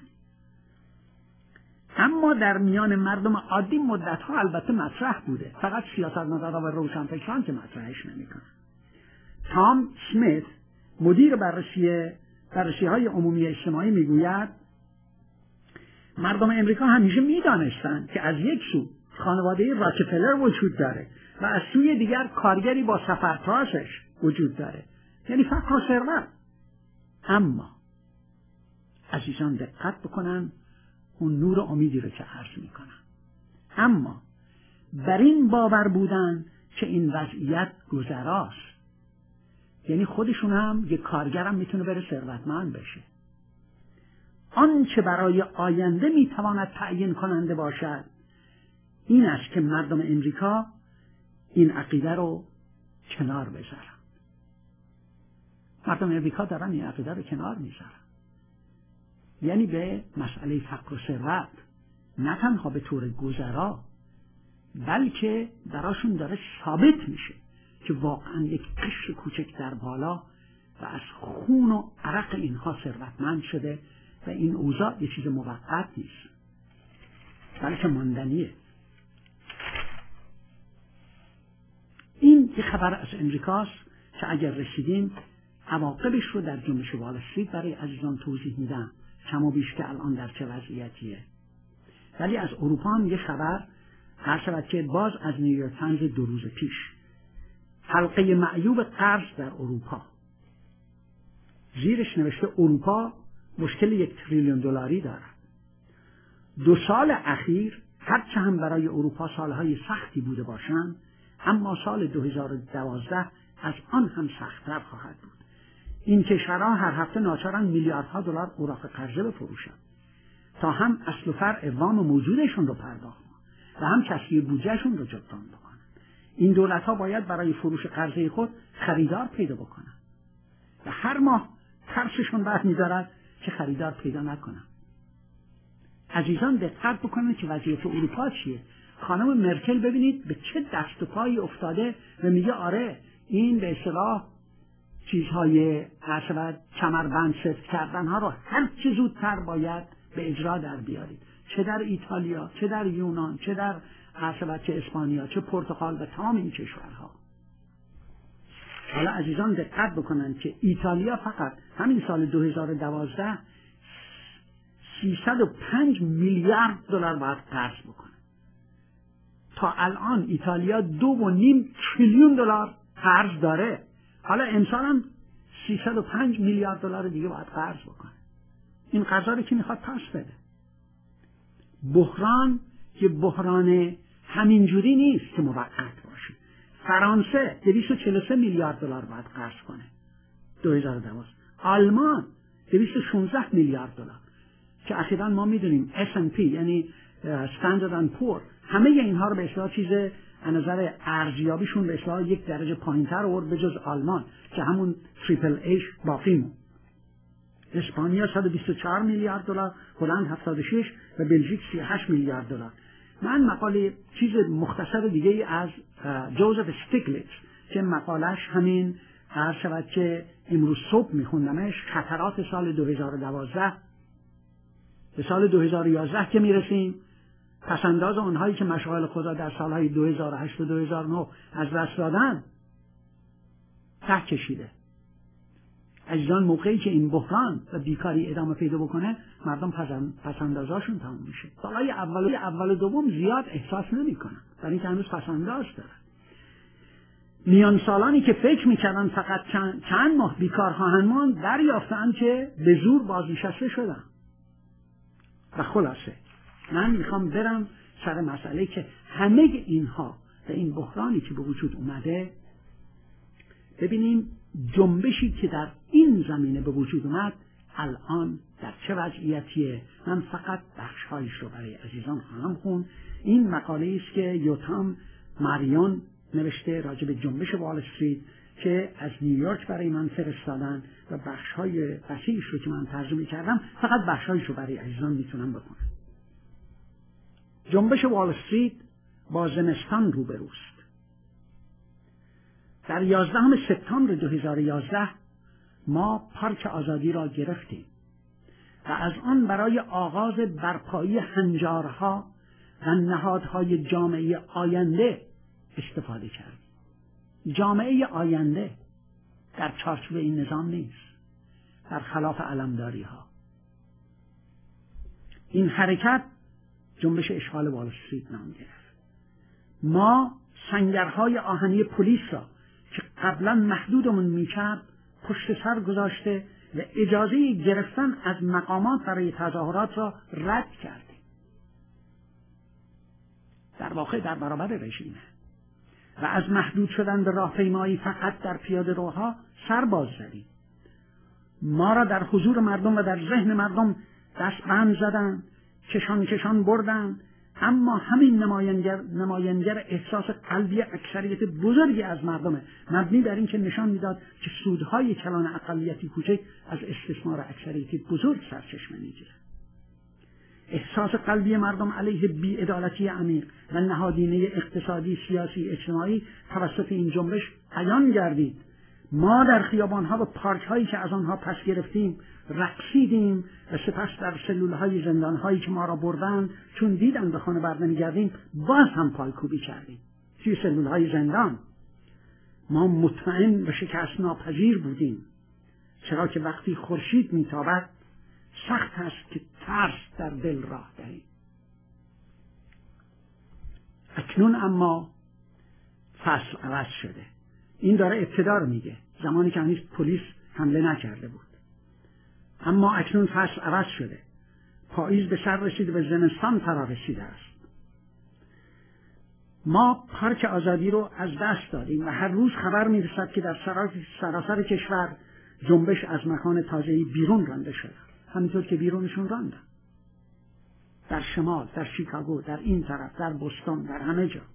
اما در میان مردم عادی مدت‌ها البته مطرح بوده، فقط سیاستمداران و روشنفکران که مطرحش نمی‌کنن. تام سمیت مدیر بررسی بررسی‌های عمومی اجتماعی میگوید مردم امریکا همیشه می‌دانستند که از یک سو خانواده راکفلر وجود داره و از سوی دیگر کارگری با سفرتاسش وجود داره، یعنی فقر و ثروت. اما عزیزان دقت بکنن اون نور امیدی رو که عرض میکنن، اما بر این باور بودن که این وضعیت گذراست، یعنی خودشون هم یک کارگر هم میتونه بره ثروتمند بشه. آنچه برای آینده میتواند تعیین کننده باشد این است که مردم امریکا این عقیده رو کنار بذارن. مردم امریکا دارن این عقیده رو کنار میذارن، یعنی به مسئله فقر و ثروت نه تنها به طور گذرا بلکه براشون داره ثابت میشه که واقعا یک قشر کوچک در بالا و از خون و عرق اینها ثروتمند شده و این اوضاع یه چیز موقت نیست بلکه ماندنیه. این یه خبر از امریکاست که اگر رسیدیم عواقبش رو در جنبش وال استریت برای عزیزان توضیح میدم، کم و بیش که الان در چه وضعیتیه. ولی از اروپا هم یه خبر هر شود که باز از نیویورک تایمز دو روز پیش، حلقه معیوب قرض در اروپا، زیرش نوشته اروپا مشکل یک تریلیون دلاری دارد. دو سال اخیر هرچه هم برای اروپا سالهای سختی بوده باشند، اما سال دو هزار و دوازده از آن هم سخت‌تر خواهد بود. این کشورها هر هفته ناچارند میلیاردها دلار اوراق قرضه بفروشند تا هم اصل و فرع وام موجودشون رو پرداخت و هم کسری بودجهشون رو جبران بکنن. این دولت‌ها باید برای فروش قرضه خود خریدار پیدا بکنن و هر ماه ترسشون برمی‌دارد که خریدار پیدا نکنن. عزیزان دقت بکنید که وضعیت اروپا چیه. خانم مرکل ببینید به چه دست و پایی افتاده و میگه آره این به اصطلاح چیزهای عشبت کمربند سفت کردن ها رو هر چه زودتر باید به اجرا در بیارید، چه در ایتالیا، چه در یونان، چه در عشبت چه اسپانیا، چه پرتغال و تمام این کشورها. حالا عزیزان دقت بکنن که ایتالیا فقط همین سال دو هزار و دوازده سیصد و پنج میلیارد دلار باید قرض بکنه. تا الان ایتالیا دو و نیم تریلیون دلار قرض داره. حالا امسال هم سیصد و پنج میلیارد دلار دیگه باید قرض بکنه. این قرضا رو که میخواد پس بده. بحران که بحران همینجوری نیست که موقت باشه. فرانسه دویست و چهل و سه میلیارد دلار باید قرض کنه دو هزار و دوازده. آلمان دویست و شانزده میلیارد دلار که اخیراً ما میدونیم اس اند پی یعنی استاندارد اند پور همه اینها رو به اصطلاح چیز از نظر ارزیابیشون به اصطلاح یک درجه پایینتر آورد به جز آلمان که همون تریپل ایش باقی موند. اسپانیا صد و بیست و چهار میلیارد دلار، هلند هفتاد و شش و بلژیک سی و هشت میلیارد دلار. من مقاله چیز مختصر دیگه از جوزف استیگلیتز که مقالش همین هر شود که امروز صبح میخوندمش، خطرات سال دو هزار و دوازده به سال دو هزار و یازده که میرسیم، پسنداز اونهایی که مشاغل خدا در سالهای دو هزار و هشت و دو هزار و نه از دست دادن ته کشیده. عزیزان موقعی که این بحران و بیکاری ادامه پیدا بکنه مردم پسندازاشون تموم میشه. سالهای اول اول و دوم زیاد احساس نمیکنن برای اینکه هنوز پسنداز دارن. میان سالانی که فکر میکردن فقط چند, چند ماه بیکار خواهند ماند دریافتن که به زور بازنشسته شدن. و خلاصه من میخوام برم سر مسئله که همه اینها و این بحرانی که به وجود اومده، ببینیم جنبشی که در این زمینه به وجود اومد الان در چه وضعیتیه. من فقط بخشهایش رو برای عزیزان خواهم خوند. این مقاله است که یوتام ماریون نوشته راجع به جنبش وال استریت که از نیویورک برای من فرستادن و بخش‌های وسیعش رو که من ترجمه کردم فقط بخش‌هایش رو برای عزیزان میتونم بکنم. جنبش وال استریت با زمستان روبروست. در یازدهم سپتامبر دو هزار و یازده ما پارک آزادی را گرفتیم و از آن برای آغاز برپایی هنجارها و نهادهای جامعه آینده استفاده کردیم. جامعه آینده در چارچوب این نظام نیست، برخلاف علمداری ها. این حرکت جنبش اشغال وال استریت نام گرفت. ما سنگرهای آهنی پلیس را که قبلا محدودمون میکرد پشت سر گذاشته و اجازه گرفتن از مقامات برای تظاهرات را رد کردیم. در واقع در برابر رژیمه و از محدود شدن به راهپیمایی فقط در پیاده روها سر باز زدیم. ما را در حضور مردم و در ذهن مردم دستبند زدن، کشان کشان بردن، اما همین نماینگر نماینگر احساس قلبی اکثریت بزرگی از مردمه، مبنی بر این که نشان میداد که سودهای کلان اقلیتی کوچک از استثمار اکثریت بزرگ سرچشمه میگیره. احساس قلبی مردم علیه بی‌عدالتی عمیق و نهادینه اقتصادی، سیاسی، اجتماعی توسط این جنبش عیان گردید. ما در خیابانها و پارکهایی که از آنها پس گرفتیم رقصیدیم و سپس در سلولهای زندانهایی که ما را بردند چون دیدن به خانه برنمیگردیم باز هم پایکوبی کردیم. توی سلولهای زندان ما مطمئن و شکست ناپذیر بودیم، چرا که وقتی خورشید میتابد سخت است که ترس در دل راه دهیم. اکنون اما فصل عوض شده. این داره ابتدا رو میگه، زمانی که هنوز پلیس حمله نکرده بود. اما اکنون فصل عوض شده. پاییز به سر رسیده و زمستان فرا رسیده است. ما پارک آزادی رو از دست دادیم و هر روز خبر میرسد که در سراسر کشور جنبش از مکان تازه‌ای بیرون رانده شده، همینطور که بیرونشون راندن. در شمال، در شیکاگو، در این طرف، در بوستون، در همه جا.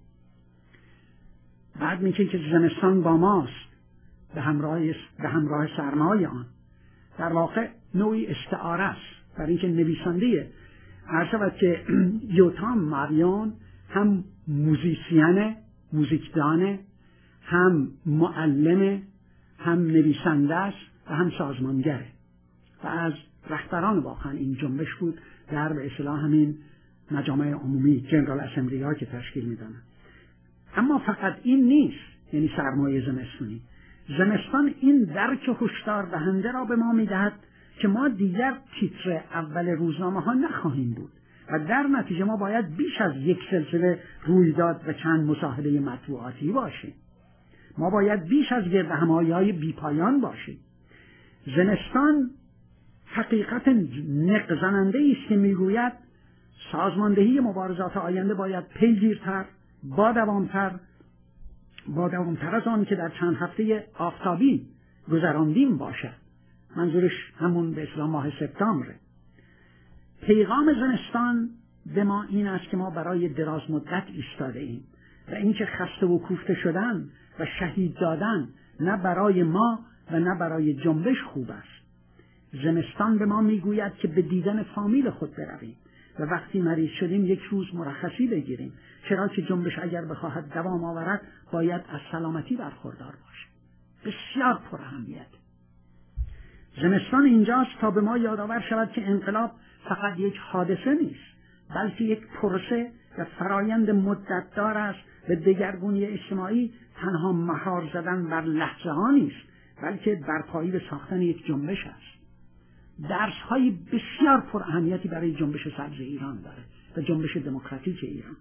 بعد میگه که زمستان با ماست به همراه به همراه سرمای آن. در واقع نوعی استعاره است برای اینکه نویسنده عرض شود که یوتام ماریون هم موزیسیانه، موزیکدانه، هم معلمه، هم نویسنده است و هم سازمانگره و از رهبران واقعا این جنبش بود در به اصطلاح همین مجامع عمومی جنرال اسمبلی ها که تشکیل میدن. اما فقط این نیست، یعنی سرمایه زمستانی. زمستان این درک هشدار دهنده را به ما میدهد که ما دیگر تیتر اول روزنامه ها نخواهیم بود و در نتیجه ما باید بیش از یک سلسله رویداد و چند مصاحبه مطبوعاتی باشیم. ما باید بیش از گردهمایی‌های بیپایان باشیم. زمستان حقیقت نقزننده است که میگوید سازماندهی مبارزات آینده باید پیگیرتر، با دوامتر با دوامتر از آن که در چند هفته آفتابی گذراندیم باشد. منظورش همون به اصطلاح ماه سپتامبره. پیغام زمستان به ما این است که ما برای دراز مدت ایستاده ایم و اینکه خسته و کوفته شدن و شهید دادن نه برای ما و نه برای جنبش خوب است. زمستان به ما میگوید که به دیدن فامیل خود برویم و وقتی مریض شدیم یک روز مرخصی بگیریم، چرا که جنبش اگر بخواهد دوام آورد باید از سلامتی برخوردار باشه. بسیار پر اهمیت. زمستان اینجاست تا به ما یادآور شود که انقلاب فقط یک حادثه نیست، بلکه یک پروسه و فرایند مدتدار است و دگرگونی اجتماعی تنها مهار زدن بر لحظه ها نیست، بلکه برپایی به ساختن یک جنبش است. درس های بسیار پر اهمیتی برای جنبش سبز ایران داره و جنبش دموکراتیک ایران.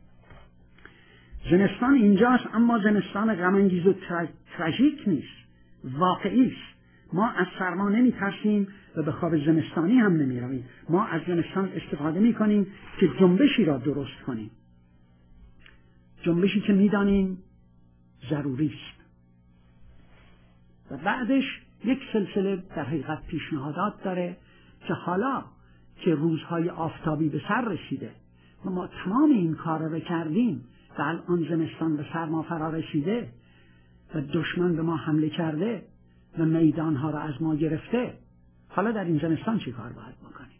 زمستان اینجاست، اما زمستان غم‌انگیز و تراژیک نیست، واقعی است. ما از سرما نمی ترسیم و به خواب زمستانی هم نمی رویم. ما از زمستان استفاده می کنیم که جنبشی را درست کنیم، جنبشی که می دانیم ضروری است. و بعدش یک سلسله در حقیقت پیشنهادات داره که حالا که روزهای آفتابی به سر رسیده و ما تمام این کار را کردیم و الان زمستان به سرما فرا رسیده و دشمن به ما حمله کرده و میدانها را از ما گرفته، حالا در این زمستان چی کار باید بکنیم؟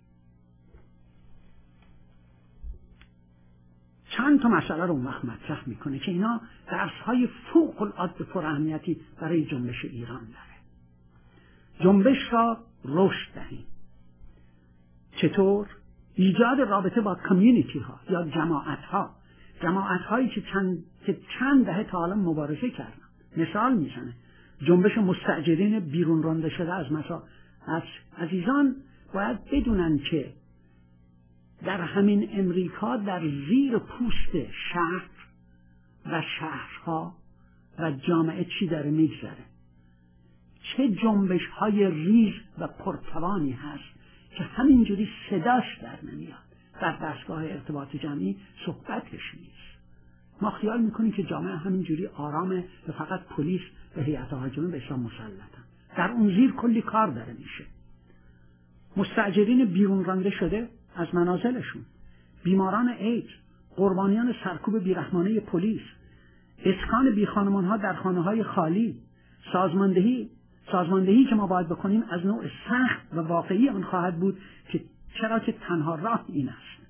چند تا مسئله رو اون وقت مطرح میکنه که اینا درسهای فوق العاده پر اهمیتی برای جنبش ایران داره. جنبش را رشد دهیم. چطور؟ ایجاد رابطه با کامیونیتی ها یا جماعت ها، جماعت هایی که چند, که چند دهه تا حالا مبارزه کردن. مثال میزنه جنبش مستاجرین بیرون رانده شده از مسا از عزیزان باید بدونن که در همین امریکا در زیر پوست شهر و شهرها و جامعه چی داره میگذره، چه جنبش های ریز و پرتوانی هست که همینجوری صداش در نمیاد، در دستگاه ارتباط جمعی صحبتش نیست. ما خیال میکنیم که جامعه همینجوری آرامه و فقط پلیس و هیئت حاکمه بهش مسلطن. در اون زیر کلی کار داره میشه. مستاجرین بیرون رانده شده از منازلشون، بیماران ایدز، قربانیان سرکوب بیرحمانه پلیس، اسکان بی خانمانها در خانه های خالی، سازماندهی سازماندهی که ما باید بکنیم از نوع سخت و واقعی آن خواهد بود که چرا که تنها راه این است.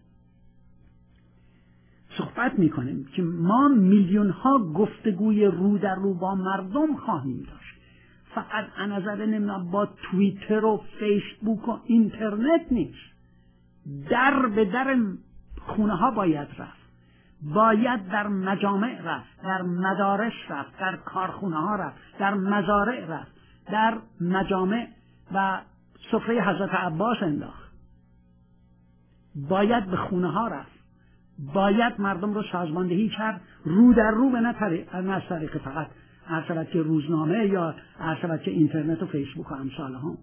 صحبت میکنیم که ما میلیون ها گفتگوی رو در رو با مردم خواهیم داشت، فقط از نظر نمیدونم با توییتر و فیسبوک و اینترنت نیست. در به در خونه ها باید رفت، باید در مجامع رفت، در مدارس رفت، در کارخونه ها رفت، در مزارع رفت، در مجامع و سفره حضرت عباس انداخت، باید به خونه ها رفت، باید مردم رو سازماندهی کرد رو در رو، به نه از طریق فقط ارسلت که روزنامه یا ارسلت که اینترنت و فیسبوک و امثال هم.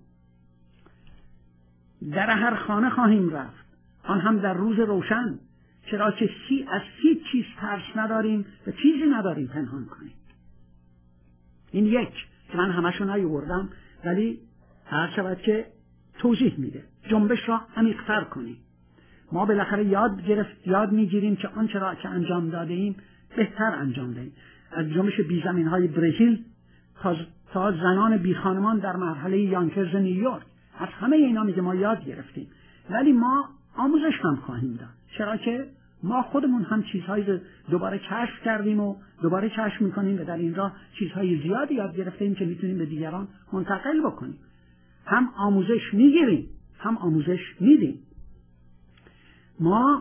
در هر خانه خواهیم رفت، آن هم در روز روشن، چرا که سی از هیچ چیز ترس نداریم و چیزی نداریم پنهان کنیم. این یک که من همشو نیاوردم ولی هر شود که توضیح میده. جنبش را عمیق‌تر کنیم. ما بالاخره یاد گرفت یاد میگیریم که آنچه را که انجام داده ایم بهتر انجام دهیم. از جنبش بی زمین های برزیل تا, تا زنان بی خانمان در مرحله یانکرز نیویورک، از همه اینا میگه ما یاد گرفتیم، ولی ما آموزش هم خواهیم داد، چرا که ما خودمون هم چیزهایی دوباره کشف کردیم و دوباره کشف میکنیم و در این راه چیزهای زیادی یاد گرفتیم که میتونیم به دیگران منتقل بکنیم. هم آموزش میگیریم هم آموزش میدیم. ما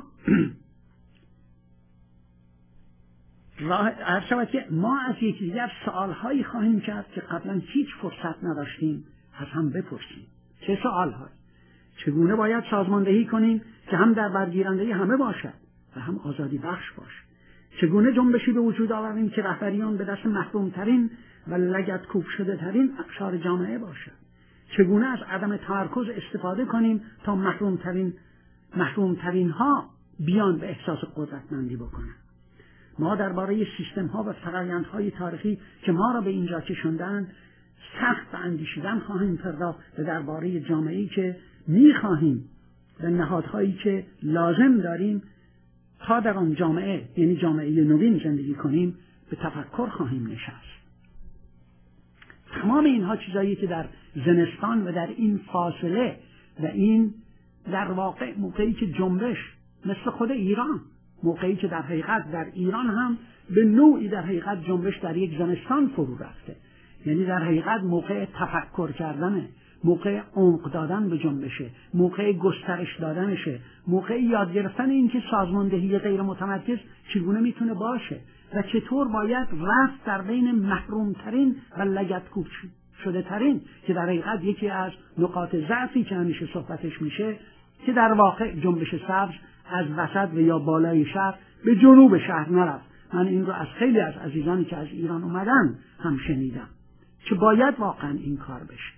راه عرض که ما از یکدیگر سوالهایی خواهیم کرد که قبلا هیچ فرصت نداشتیم از هم بپرسیم. چه سوالهایی؟ چگونه باید سازماندهی کنیم که هم در برگیرندگی همه باشد و هم آزادی بخش باشد؟ چگونه جنبشی به وجود آوریم که رهبریان به دست محرومترین و لگدکوب شده ترین اقشار جامعه باشد؟ چگونه از عدم تمرکز استفاده کنیم تا محرومترین محرومترین ها بیان به احساس قدرتمندی بکنند؟ ما درباره سیستم ها و فرآیندهای تاریخی که ما را به اینجا کشاندند سخت به اندیشیدن خواهیم پرداخت و درباره جامعه‌ای که می‌خواهیم و نهادهایی که لازم داریم تا در آن جامعه، یعنی جامعه نوین، زندگی کنیم به تفکر خواهیم نشست. تمام اینها چیزایی که در زمستان و در این فاصله و این در واقع موقعی که جنبش مثل خود ایران، موقعی که در حقیقت در ایران هم به نوعی در حقیقت جنبش در یک زمستان فرو رفته، یعنی در حقیقت موقع تفکر کردنه، موقع عمق دادن به جنبشه، موقع گسترش دادنشه، موقع یاد گرفتن این که سازماندهی غیر متمرکز چگونه میتونه باشه و چطور باید رفت در بین محرومترین و لگدکوب شده ترین که در حقیقت یکی از نقاط ضعفی که همیشه صحبتش میشه که در واقع جنبش سبز از وسط و یا بالای شهر به جنوب شهر نرفت. من این رو از خیلی از عزیزانی که از ایران اومدن هم شنیدم که باید واقعا این کار بشه.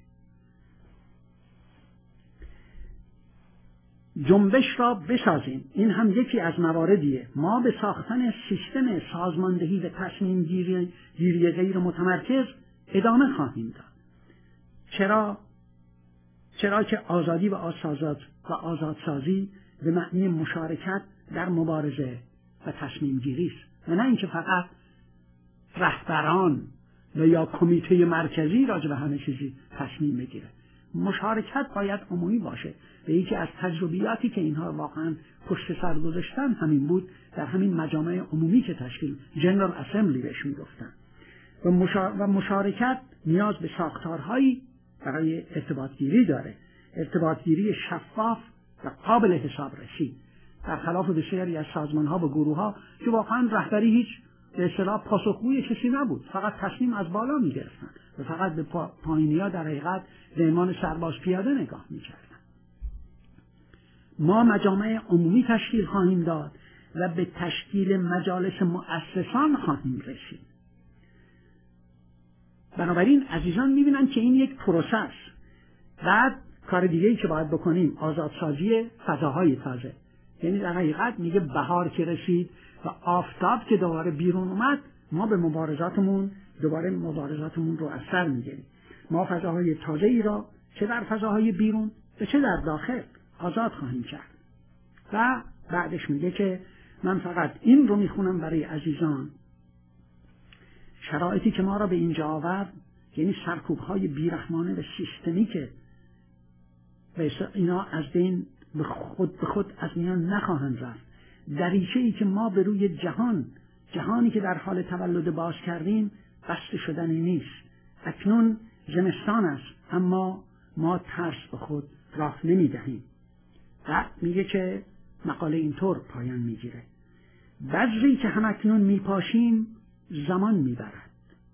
جنبش را بسازیم. این هم یکی از مواردیه. ما به ساختن سیستم سازماندهی و تصمیم گیری گیری غیر متمرکز ادامه خواهیم داد. چرا؟ چرا که آزادی و آزاد و آزادسازی به معنی مشارکت در مبارزه و تصمیم گیری است و نه اینکه فقط رهبران و یا کمیته مرکزی راجع به همه چیزی تصمیم بگیره. مشارکت باید عمومی باشه و یکی از تجربیاتی که اینها واقعا پشت سر گذاشتن همین بود، در همین مجامع عمومی که تشکیل جنرال اسمبلی بهش میگفتن. و, مشا... و مشارکت نیاز به ساختارهایی برای ارتباطگیری داره، ارتباطگیری شفاف و قابل حسابرسی، برخلاف بسیاری از سازمان‌ها و گروه‌ها که واقعا رهبری هیچ به اصطلاح پاسخگوی کسی نبود، فقط تصمیم از بالا می‌گرفتن و فقط به پا... پایینی‌ها در حقیقت به عنوان سرباز پیاده نگاه می‌کردن. ما مجامع عمومی تشکیل خواهیم داد و به تشکیل مجالس مؤسسان خواهیم رسید. بنابراین عزیزان می‌بینن که این یک پروسه است. بعد کار دیگه‌ای که باید بکنیم آزادسازی فضاهای تازه، یعنی در حقیقت میگه بهار که رسید و آفتاب که دوباره بیرون اومد، ما به مبارزاتمون دوباره مبارزاتمون رو از سر میگیریم. ما فضاهای تازه ای را چه در فضاهای بیرون و چه در داخل آزاد خواهیم کرد. و بعدش میگه که من فقط این رو میخونم برای عزیزان، شرایطی که ما را به اینجا آورد، یعنی سرکوب‌های بیرحمانه و سیستمیک و اینا از بین به خود به خود از میان نخواهند رفت. دریچه‌ای که ما به روی جهان جهانی که در حال تولد باز کردیم بسته شدنی نیست. اکنون زمستان است اما ما ترس به خود راه نمی‌دهیم. و میگه که مقاله اینطور پایان میگیره: بذری که همکنون میپاشیم زمان میبرد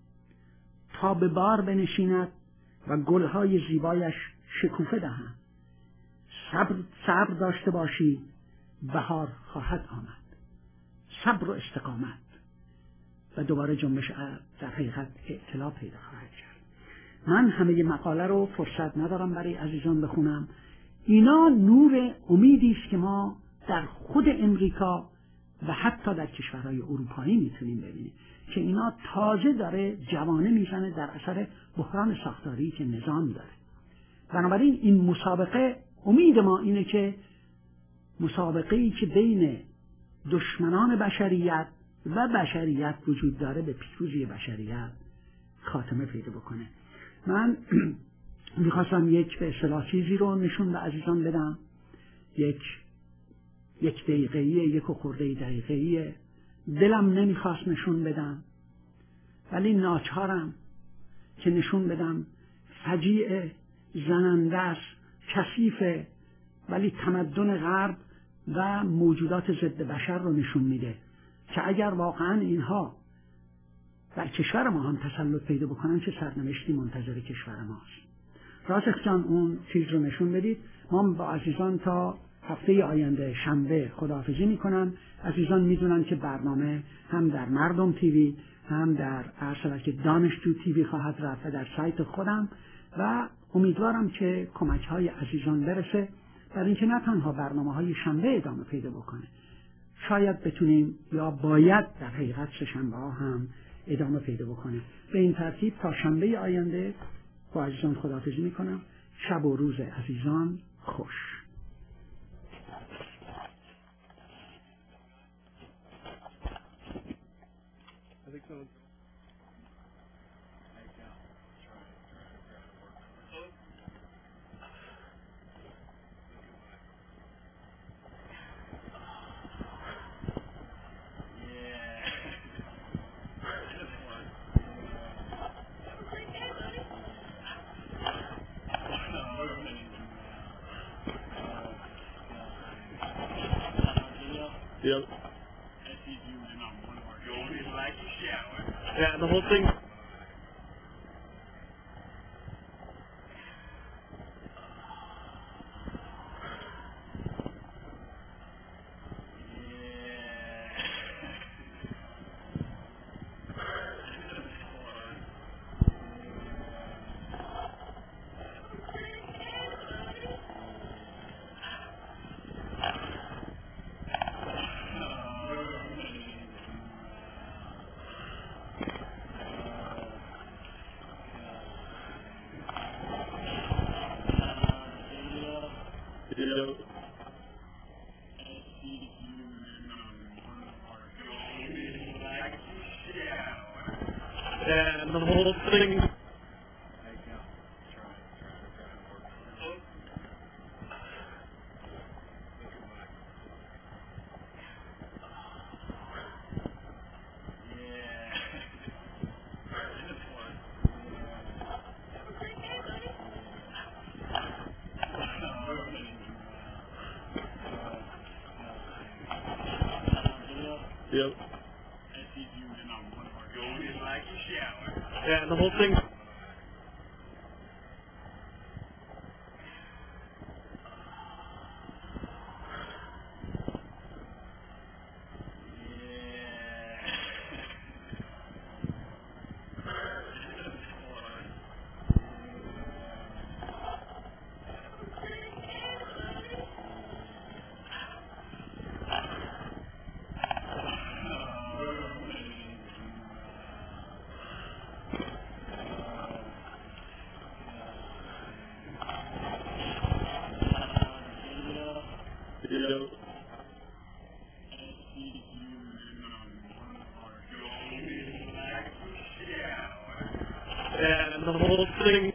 تا به بار بنشیند و گلهای زیبایش شکوفه دهند. صبر صبر داشته باشی، بهار خواهد آمد. صبر و استقامت. و دوباره جنبش در حقیقت اطلاع پیدا خواهد کرد. من همه مقاله رو فرصت ندارم برای عزیزان بخونم. اینا نور امیدی است که ما در خود امریکا و حتی در کشورهای اروپایی میتونیم ببینیم که اینا تازه داره جوانه میزنه در اثر بحران ساختاری که نظام داره. بنابراین این مسابقه، امید ما اینه که مسابقه‌ای که بین دشمنان بشریت و بشریت وجود داره به پیروزی بشریت خاتمه پیدا بکنه. من میخواستم یک به اصطلاح چیزی رو نشون به عزیزان بدم، یک یک دقیقه‌ایه، یک و خورده دقیقه‌ایه، دلم نمیخواست نشون بدم ولی ناچارم که نشون بدم. فجیع، زننده است، کثیفه، ولی تمدن غرب و موجودات ضد بشر رو نشون میده که اگر واقعا اینها در کشور ما هم تسلط پیدا بکنن چه سرنوشتی منتظر کشور ماست. راسخ جان اون چیز رو نشون بدید. ما با عزیزان تا هفته آینده شنبه خداحافظی میکنم. عزیزان میدونن که برنامه هم در مردم تیوی هم در ارشد دانشجو تیوی خواهد رفت و در سایت خودم، و امیدوارم که کمک های عزیزان برسه برای اینکه نه تنها برنامه های شنبه ادامه پیدا بکنه، شاید بتونیم یا باید در حقیقت سه شنبه ها هم ادامه پیدا بکنه. به این ترتیب تا شنبه آینده با عزیزان خداحافظی میکنم. شب و روز عزیزان خوش. Yep. Yeah, the whole thing. And the whole thing. Yep. And the whole thing. Yep. And the whole thing.